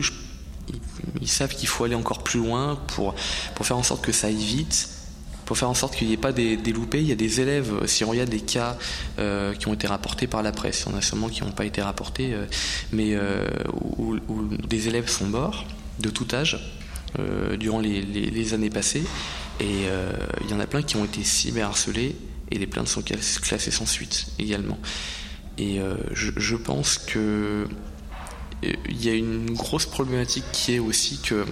ils savent qu'il faut aller encore plus loin pour faire en sorte que ça aille vite, pour faire en sorte qu'il n'y ait pas des loupés. Il y a des élèves, si on regarde des cas qui ont été rapportés par la presse, il y en a sûrement qui n'ont pas été rapportés, mais où des élèves sont morts, de tout âge, durant les années passées, et il y en a plein qui ont été cyberharcelés et les plaintes sont classées sans suite également. Et je pense que il y a une grosse problématique qui est aussi que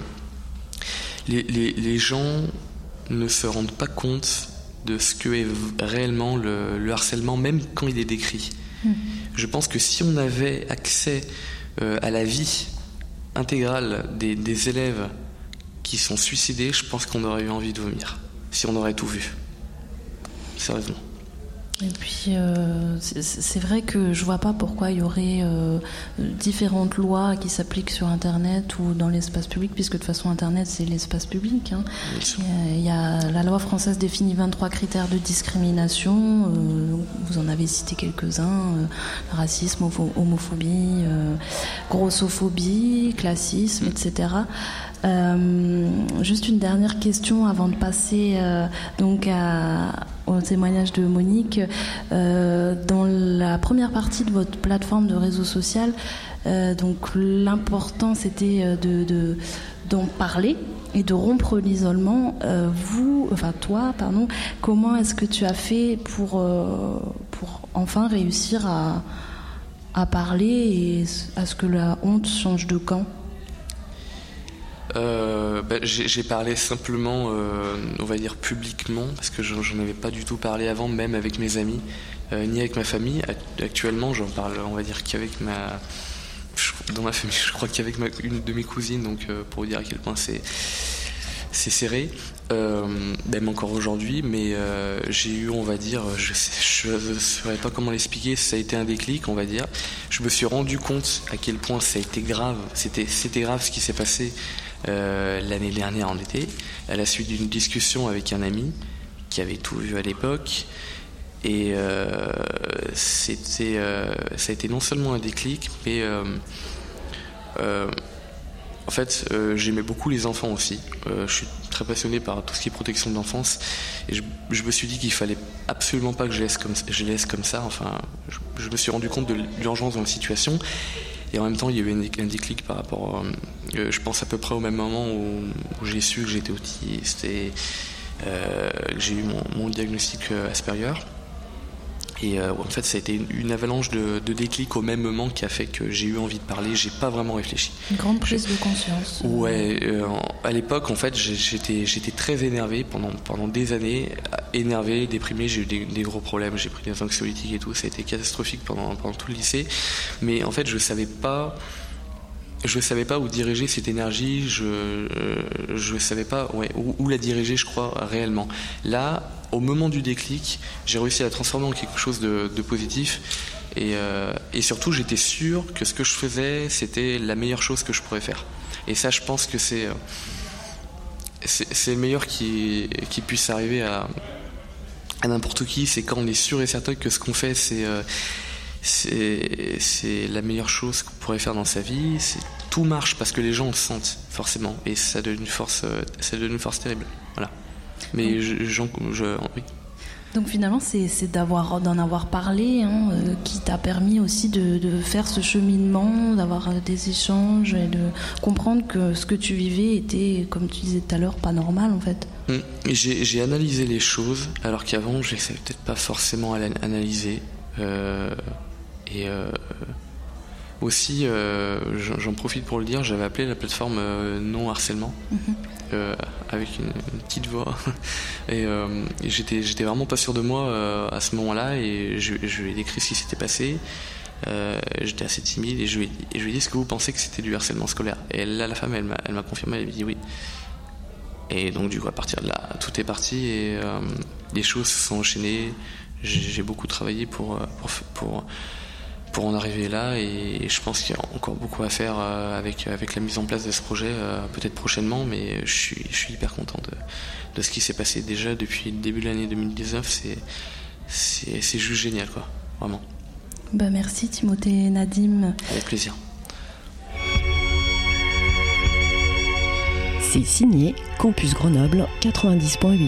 les gens ne se rendent pas compte de ce que est réellement le harcèlement, même quand il est décrit. Je pense que si on avait accès à la vie intégrale des élèves qui sont suicidés, je pense qu'on aurait eu envie de vomir, si on aurait tout vu. Sérieusement. Et puis, c'est vrai que je vois pas pourquoi il y aurait différentes lois qui s'appliquent sur Internet ou dans l'espace public, puisque de toute façon, Internet, c'est l'espace public. Hein. Il y a la loi française définit 23 critères de discrimination. Vous en avez cité quelques-uns. Racisme, homophobie, grossophobie, classisme, etc. Juste une dernière question avant de passer au témoignage de Monique. Dans la première partie de votre plateforme de réseau social, donc l'important c'était d'en parler et de rompre l'isolement. Toi, comment est-ce que tu as fait pour enfin réussir à parler et à ce que la honte change de camp? J'ai parlé simplement, on va dire publiquement, parce que j'en avais pas du tout parlé avant, même avec mes amis, ni avec ma famille. Actuellement, j'en parle, on va dire qu'avec dans ma famille, je crois qu'avec une de mes cousines, donc pour vous dire à quel point c'est serré, même encore aujourd'hui, mais j'ai eu, on va dire, je saurais pas comment l'expliquer, ça a été un déclic, on va dire. Je me suis rendu compte à quel point ça a été grave, c'était grave ce qui s'est passé l'année dernière en été, à la suite d'une discussion avec un ami qui avait tout vu à l'époque, et ça a été non seulement un déclic, mais en fait j'aimais beaucoup les enfants aussi, je suis très passionné par tout ce qui est protection de l'enfance, et je me suis dit qu'il fallait absolument pas que je laisse comme ça, enfin je me suis rendu compte de l'urgence dans la situation. Et en même temps, il y a eu un déclic par rapport, je pense à peu près au même moment où j'ai su que j'étais autiste et que j'ai eu mon diagnostic Asperger. Et en fait, ça a été une avalanche de déclics au même moment qui a fait que j'ai eu envie de parler. J'ai pas vraiment réfléchi. Une grande prise de conscience. Ouais, à l'époque, en fait, j'étais très énervé pendant des années, énervé, déprimé. J'ai eu des gros problèmes. J'ai pris des anxiolytiques et tout. Ça a été catastrophique pendant tout le lycée. Mais en fait, je savais pas où diriger cette énergie. Je savais pas où la diriger, je crois, réellement. Là, au moment du déclic, j'ai réussi à la transformer en quelque chose de positif. Et surtout, j'étais sûr que ce que je faisais, c'était la meilleure chose que je pourrais faire. Et ça, je pense que c'est le meilleur qui puisse arriver à n'importe qui. C'est quand on est sûr et certain que ce qu'on fait, c'est la meilleure chose qu'on pourrait faire dans sa vie. Tout marche parce que les gens le sentent forcément, et ça donne une force terrible. Voilà. Mais oui. Donc finalement, c'est d'en avoir parlé, qui t'a permis aussi de faire ce cheminement, d'avoir des échanges et de comprendre que ce que tu vivais était, comme tu disais tout à l'heure, pas normal en fait. J'ai analysé les choses, alors qu'avant, je ne savais peut-être pas forcément analyser. Aussi, j'en profite pour le dire, j'avais appelé la plateforme non harcèlement, avec une petite voix, et j'étais vraiment pas sûr de moi à ce moment-là, et je lui ai décrit ce qui s'était passé. J'étais assez timide, et je lui ai dit: est-ce que vous pensez que c'était du harcèlement scolaire? Et là, la femme, elle m'a confirmé, elle m'a dit oui. Et donc du coup, à partir de là, tout est parti, et les choses se sont enchaînées. J'ai beaucoup travaillé pour en arriver là, et je pense qu'il y a encore beaucoup à faire avec la mise en place de ce projet, peut-être prochainement, mais je suis hyper content de ce qui s'est passé déjà depuis le début de l'année 2019. C'est juste génial, quoi, vraiment. Merci Timothée Nadim. Avec plaisir. C'est signé Campus Grenoble 90.8.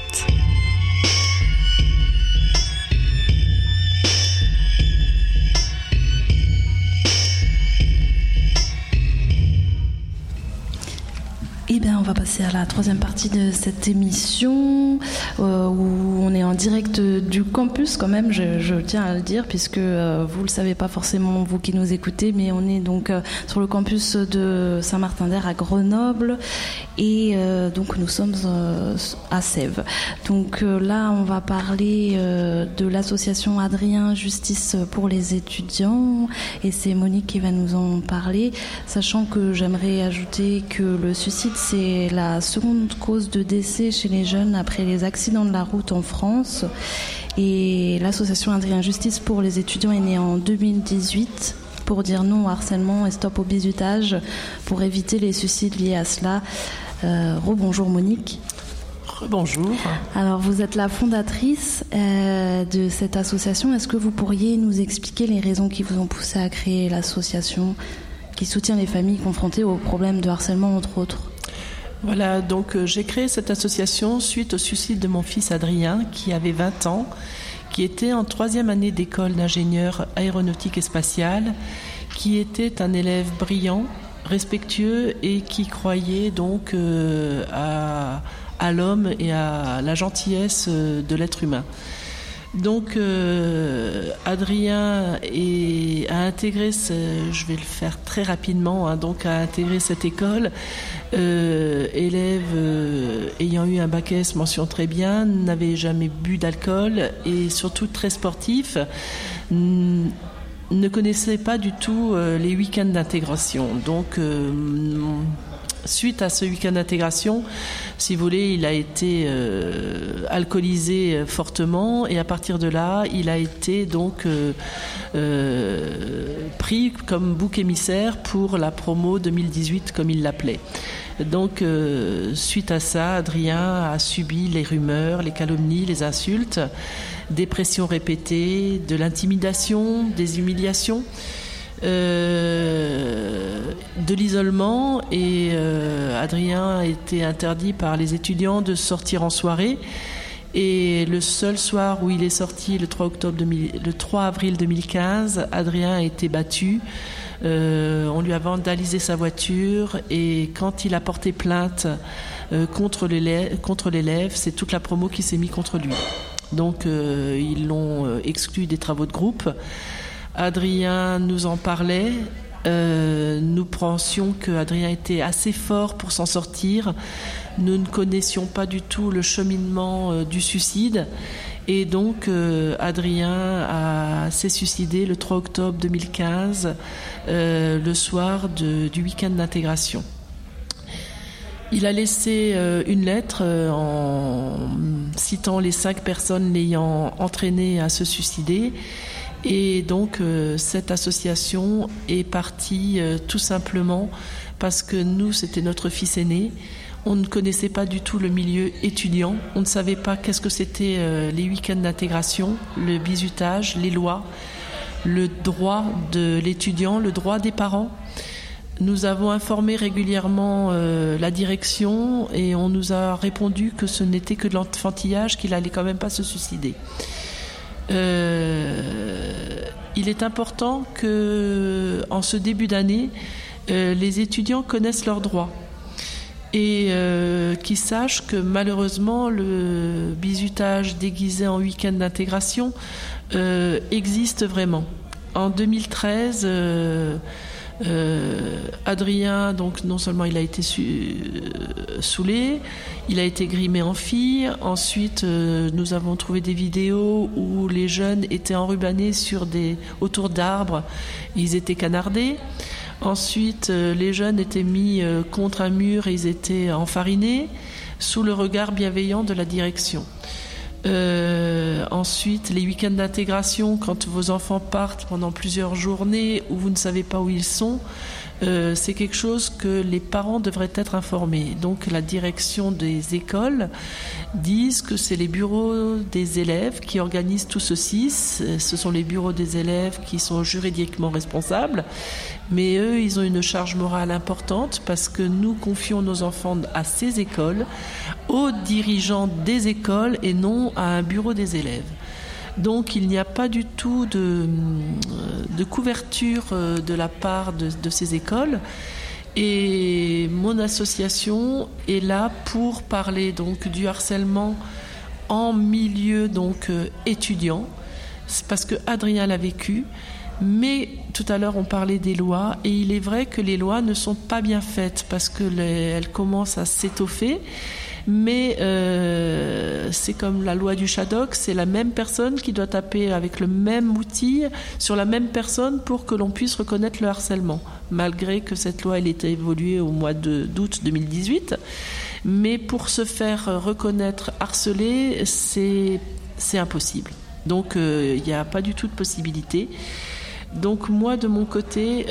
Eh bien, on va passer à la troisième partie de cette émission où on est en direct du campus quand même, je tiens à le dire, puisque vous le savez pas forcément, vous qui nous écoutez, mais on est donc sur le campus de Saint-Martin-d'Air à Grenoble, et donc nous sommes à Sèvres. Donc là, on va parler de l'association Adrien Justice pour les étudiants, et c'est Monique qui va nous en parler, sachant que j'aimerais ajouter que le suicide, c'est la seconde cause de décès chez les jeunes après les accidents de la route en France. Et l'association Adrien Justice pour les étudiants est née en 2018 pour dire non au harcèlement et stop au bizutage, pour éviter les suicides liés à cela. Rebonjour Monique. Rebonjour. Alors vous êtes la fondatrice de cette association. Est-ce que vous pourriez nous expliquer les raisons qui vous ont poussé à créer l'association qui soutient les familles confrontées aux problèmes de harcèlement, entre autres? Voilà, donc j'ai créé cette association suite au suicide de mon fils Adrien, qui avait 20 ans, qui était en 3e année d'école d'ingénieur aéronautique et spatiale, qui était un élève brillant, respectueux et qui croyait donc à l'homme et à la gentillesse de l'être humain. Donc Adrien a intégré, je vais le faire très rapidement, donc a intégré cette école, élève ayant eu un bac S, mention très bien, n'avait jamais bu d'alcool et surtout très sportif, ne connaissait pas du tout les week-ends d'intégration. Donc suite à ce week-end d'intégration, si vous voulez, il a été alcoolisé fortement, et à partir de là, il a été donc pris comme bouc émissaire pour la promo 2018, comme il l'appelait. Donc, suite à ça, Adrien a subi les rumeurs, les calomnies, les insultes, des pressions répétées, de l'intimidation, des humiliations. De l'isolement, et Adrien a été interdit par les étudiants de sortir en soirée, et le seul soir où il est sorti, le 3 avril 2015, Adrien a été battu, on lui a vandalisé sa voiture, et quand il a porté plainte contre l'élève, c'est toute la promo qui s'est mise contre lui. Donc ils l'ont exclu des travaux de groupe. Adrien nous en parlait. Nous pensions qu'Adrien était assez fort pour s'en sortir. Nous ne connaissions pas du tout le cheminement du suicide. Et donc Adrien s'est suicidé le 3 octobre 2015, le soir du week-end d'intégration. Il a laissé une lettre en citant les 5 personnes l'ayant entraîné à se suicider. Et donc cette association est partie tout simplement parce que nous, c'était notre fils aîné. On ne connaissait pas du tout le milieu étudiant. On ne savait pas qu'est-ce que c'était les week-ends d'intégration, le bizutage, les lois, le droit de l'étudiant, le droit des parents. Nous avons informé régulièrement la direction et on nous a répondu que ce n'était que de l'enfantillage, qu'il allait quand même pas se suicider. Il est important que, en ce début d'année, les étudiants connaissent leurs droits et qu'ils sachent que malheureusement le bizutage déguisé en week-end d'intégration existe vraiment. En 2013, Adrien, donc non seulement il a été saoulé, il a été grimé en fille. Ensuite, nous avons trouvé des vidéos où les jeunes étaient enrubanés autour d'arbres, ils étaient canardés. Ensuite, les jeunes étaient mis contre un mur et ils étaient enfarinés sous le regard bienveillant de la direction. Ensuite, les week-ends d'intégration, quand vos enfants partent pendant plusieurs journées où vous ne savez pas où ils sont, c'est quelque chose que les parents devraient être informés. Donc la direction des écoles disent que c'est les bureaux des élèves qui organisent tout ceci. Ce sont les bureaux des élèves qui sont juridiquement responsables, mais eux, ils ont une charge morale importante parce que nous confions nos enfants à ces écoles, aux dirigeants des écoles et non à un bureau des élèves. Donc il n'y a pas du tout de couverture de la part de ces écoles. Et mon association est là pour parler donc du harcèlement en milieu donc étudiant. C'est parce que Adrien l'a vécu. Mais tout à l'heure on parlait des lois et il est vrai que les lois ne sont pas bien faites parce que elles commencent à s'étoffer. Mais c'est comme la loi du Shadok, c'est la même personne qui doit taper avec le même outil sur la même personne pour que l'on puisse reconnaître le harcèlement, malgré que cette loi elle était évoluée au mois d'août 2018. Mais pour se faire reconnaître harcelé, c'est impossible. Donc il n'y a pas du tout de possibilité. Donc moi de mon côté,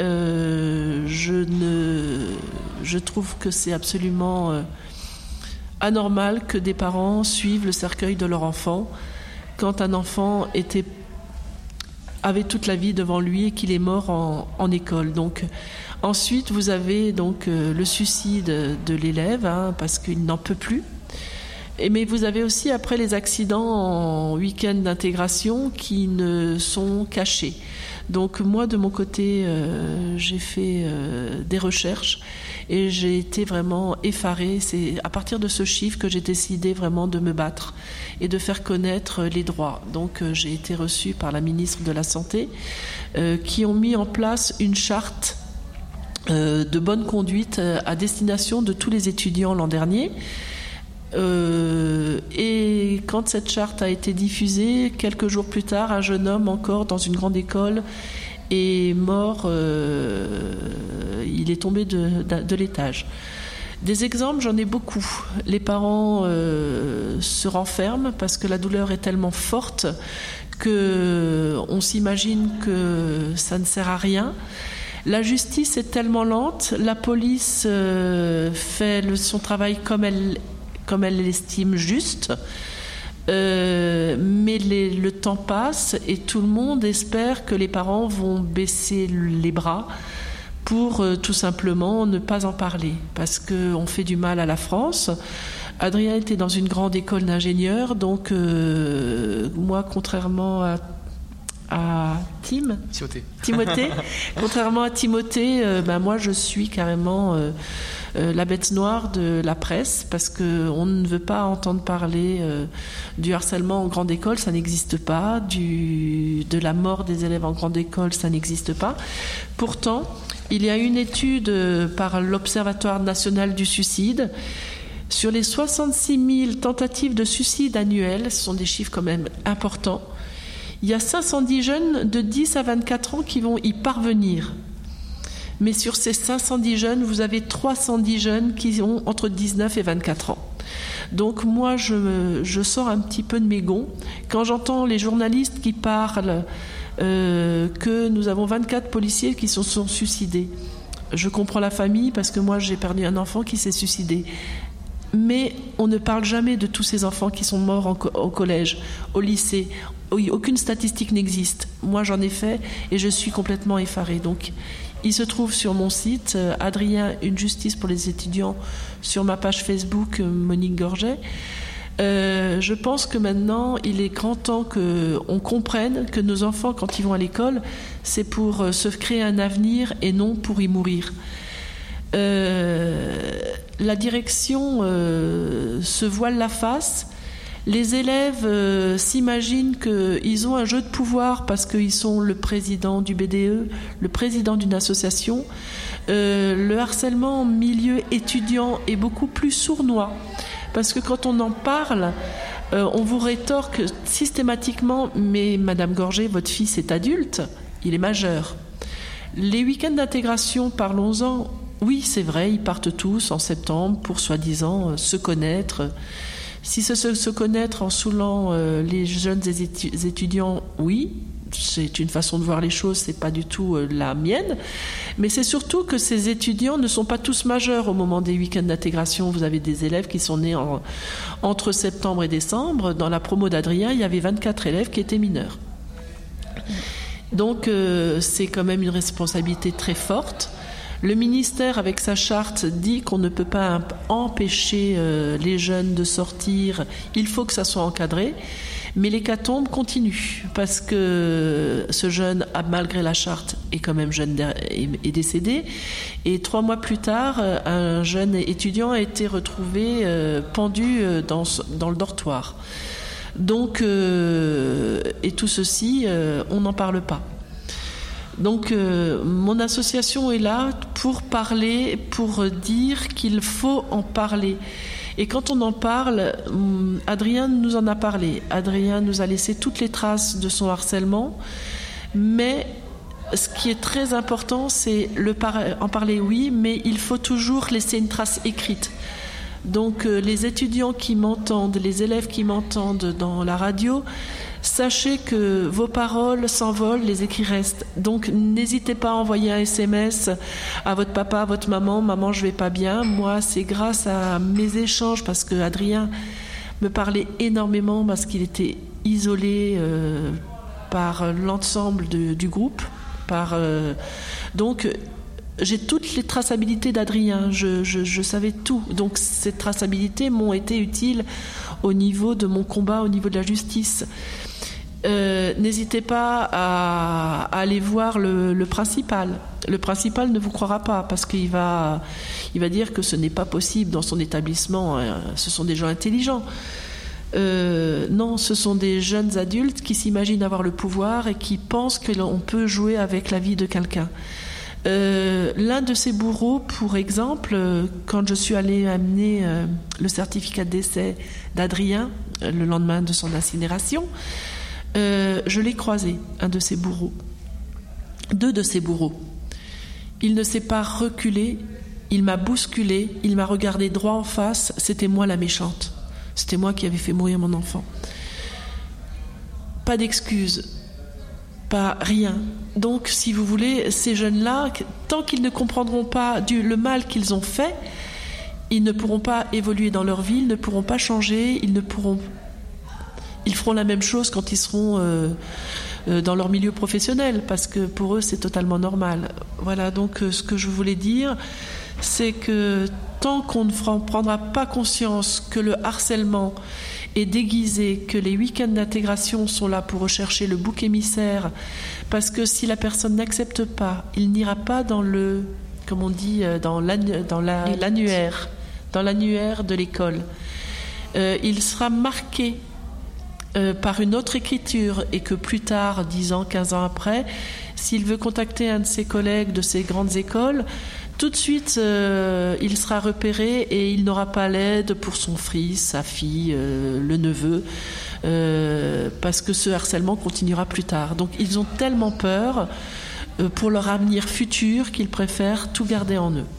je trouve que c'est absolument anormal que des parents suivent le cercueil de leur enfant quand un enfant avait toute la vie devant lui et qu'il est mort en école. Donc ensuite vous avez donc le suicide de l'élève parce qu'il n'en peut plus. Mais vous avez aussi après les accidents en week-end d'intégration qui ne sont cachés. Donc moi de mon côté j'ai fait des recherches et j'ai été vraiment effarée. C'est à partir de ce chiffre que j'ai décidé vraiment de me battre et de faire connaître les droits. Donc j'ai été reçue par la ministre de la Santé qui ont mis en place une charte de bonne conduite à destination de tous les étudiants l'an dernier. Et quand cette charte a été diffusée, quelques jours plus tard, un jeune homme encore dans une grande école est mort, il est tombé de l'étage. Des exemples, j'en ai beaucoup. Les parents se renferment parce que la douleur est tellement forte qu'on s'imagine que ça ne sert à rien. La justice est tellement lente, la police fait son travail comme elle l'estime juste, mais le temps passe et tout le monde espère que les parents vont baisser les bras pour tout simplement ne pas en parler, parce qu'on fait du mal à la France. Adrien était dans une grande école d'ingénieurs, donc moi, contrairement à Timothée. Contrairement à Timothée, moi je suis carrément la bête noire de la presse, parce qu'on ne veut pas entendre parler du harcèlement en grande école, ça n'existe pas, de la mort des élèves en grande école, ça n'existe pas. Pourtant, il y a une étude par l'Observatoire national du suicide. Sur les 66 000 tentatives de suicide annuelles, ce sont des chiffres quand même importants, il y a 510 jeunes de 10 à 24 ans qui vont y parvenir. Mais sur ces 510 jeunes, vous avez 310 jeunes qui ont entre 19 et 24 ans. Donc moi, je sors un petit peu de mes gonds. Quand j'entends les journalistes qui parlent que nous avons 24 policiers qui se sont suicidés, je comprends la famille parce que moi, j'ai perdu un enfant qui s'est suicidé. Mais on ne parle jamais de tous ces enfants qui sont morts au collège, au lycée. Aucune statistique n'existe. Moi, j'en ai fait et je suis complètement effarée. Donc, il se trouve sur mon site, Adrien, une justice pour les étudiants, sur ma page Facebook, Monique Gorget. Je pense que maintenant, il est grand temps qu'on comprenne que nos enfants, quand ils vont à l'école, c'est pour se créer un avenir et non pour y mourir. La direction se voile la face. Les élèves s'imaginent qu'ils ont un jeu de pouvoir parce qu'ils sont le président du BDE, le président d'une association. Le harcèlement en milieu étudiant est beaucoup plus sournois parce que quand on en parle, on vous rétorque systématiquement « Mais Madame Gorget, votre fils est adulte, il est majeur ». Les week-ends d'intégration, parlons-en. Oui, c'est vrai, ils partent tous en septembre pour soi-disant se connaître. Si c'est se connaître en saoulant les jeunes étudiants, oui, c'est une façon de voir les choses, c'est pas du tout la mienne. Mais c'est surtout que ces étudiants ne sont pas tous majeurs au moment des week-ends d'intégration. Vous avez des élèves qui sont nés entre septembre et décembre. Dans la promo d'Adrien, il y avait 24 élèves qui étaient mineurs. Donc c'est quand même une responsabilité très forte. Le ministère, avec sa charte, dit qu'on ne peut pas empêcher les jeunes de sortir. Il faut que ça soit encadré. Mais l'hécatombe continue parce que ce jeune, malgré la charte, est quand même jeune est décédé. Et 3 mois plus tard, un jeune étudiant a été retrouvé pendu dans le dortoir. Donc, et tout ceci, on n'en parle pas. Donc, mon association est là pour parler, pour dire qu'il faut en parler. Et quand on en parle, Adrien nous en a parlé. Adrien nous a laissé toutes les traces de son harcèlement. Mais ce qui est très important, c'est en parler, oui, mais il faut toujours laisser une trace écrite. Donc, les étudiants qui m'entendent, les élèves qui m'entendent dans la radio, sachez que vos paroles s'envolent, les écrits restent. Donc, n'hésitez pas à envoyer un SMS à votre papa, à votre maman. Maman, je vais pas bien. Moi, c'est grâce à mes échanges, parce que Adrien me parlait énormément, parce qu'il était isolé par l'ensemble du groupe. Donc, j'ai toutes les traçabilités d'Adrien. Je savais tout. Donc, ces traçabilités m'ont été utiles au niveau de mon combat, au niveau de la justice. N'hésitez pas à aller voir le principal. Le principal ne vous croira pas parce qu'il va dire que ce n'est pas possible dans son établissement. Ce sont des gens intelligents. Non, ce sont des jeunes adultes qui s'imaginent avoir le pouvoir et qui pensent qu'on peut jouer avec la vie de quelqu'un. L'un de ces bourreaux, pour exemple, quand je suis allée amener le certificat de décès d'Adrien le lendemain de son incinération, je l'ai croisé, un de ces bourreaux. 2 de ces bourreaux. Il ne s'est pas reculé, il m'a bousculé, il m'a regardé droit en face, c'était moi la méchante. C'était moi qui avais fait mourir mon enfant. Pas d'excuses, pas rien. Donc, si vous voulez, ces jeunes-là, tant qu'ils ne comprendront pas le mal qu'ils ont fait, ils ne pourront pas évoluer dans leur vie, ils ne pourront pas changer, ils feront la même chose quand ils seront dans leur milieu professionnel, parce que pour eux, c'est totalement normal. Voilà, donc ce que je voulais dire, c'est que tant qu'on ne prendra pas conscience que le harcèlement est déguisé, que les week-ends d'intégration sont là pour rechercher le bouc émissaire, parce que si la personne n'accepte pas, il n'ira pas dans le comme on dit, dans l'annuaire de l'école. Il sera marqué par une autre écriture et que plus tard, 10 ans, 15 ans après, s'il veut contacter un de ses collègues de ces grandes écoles, tout de suite, il sera repéré et il n'aura pas l'aide pour son fils, sa fille, le neveu, parce que ce harcèlement continuera plus tard. Donc ils ont tellement peur pour leur avenir futur qu'ils préfèrent tout garder en eux.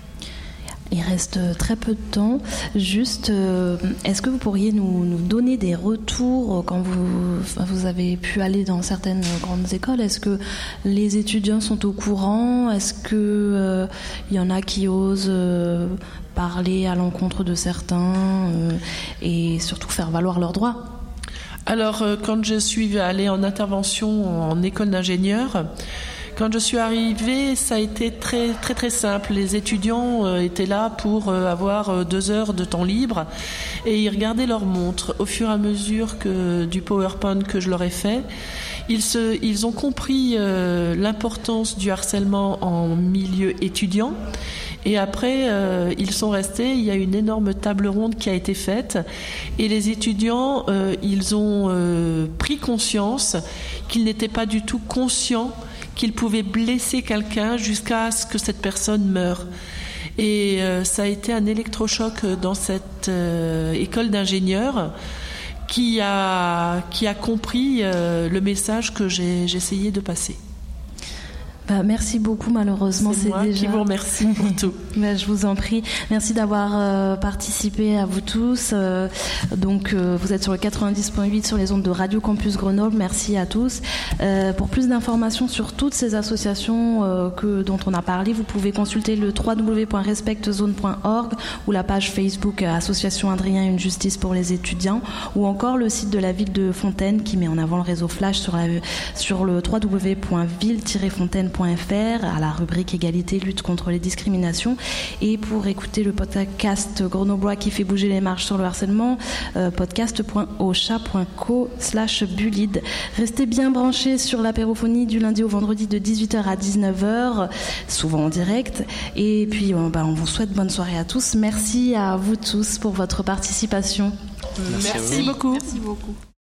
Il reste très peu de temps. Juste, est-ce que vous pourriez nous donner des retours quand vous avez pu aller dans certaines grandes écoles? Est-ce que les étudiants sont au courant? Est-ce que y en a qui osent parler à l'encontre de certains et surtout faire valoir leurs droits? Alors, quand je suis allée en intervention en école d'ingénieur, quand je suis arrivée, ça a été très très très simple. Les étudiants étaient là pour avoir 2 heures de temps libre et ils regardaient leur montre. Au fur et à mesure du PowerPoint que je leur ai fait, ils ont compris l'importance du harcèlement en milieu étudiant. Et après, ils sont restés. Il y a une énorme table ronde qui a été faite. Et les étudiants, ils ont pris conscience qu'ils n'étaient pas du tout conscients qu'ils pouvaient blesser quelqu'un jusqu'à ce que cette personne meure. Et ça a été un électrochoc dans cette école d'ingénieurs qui a compris le message que j'ai essayé de passer. Merci beaucoup, malheureusement c'est moi qui vous remercie pour tout. Je vous en prie. Merci d'avoir participé à vous tous. Donc vous êtes sur le 90.8 sur les ondes de Radio Campus Grenoble. Merci à tous. Pour plus d'informations sur toutes ces associations dont on a parlé, vous pouvez consulter le www.respectzone.org ou la page Facebook Association Adrien Une Justice pour les étudiants, ou encore le site de la ville de Fontaine qui met en avant le réseau Flash sur le www.ville-fontaine.fr à la rubrique égalité, lutte contre les discriminations. Et pour écouter le podcast grenoblois qui fait bouger les marches sur le harcèlement, podcast.ocha.co/bulid. Restez bien branchés sur l'apérophonie du lundi au vendredi de 18h à 19h, souvent en direct. Et puis on vous souhaite bonne soirée à tous. Merci à vous tous pour votre participation. Merci beaucoup. Merci beaucoup.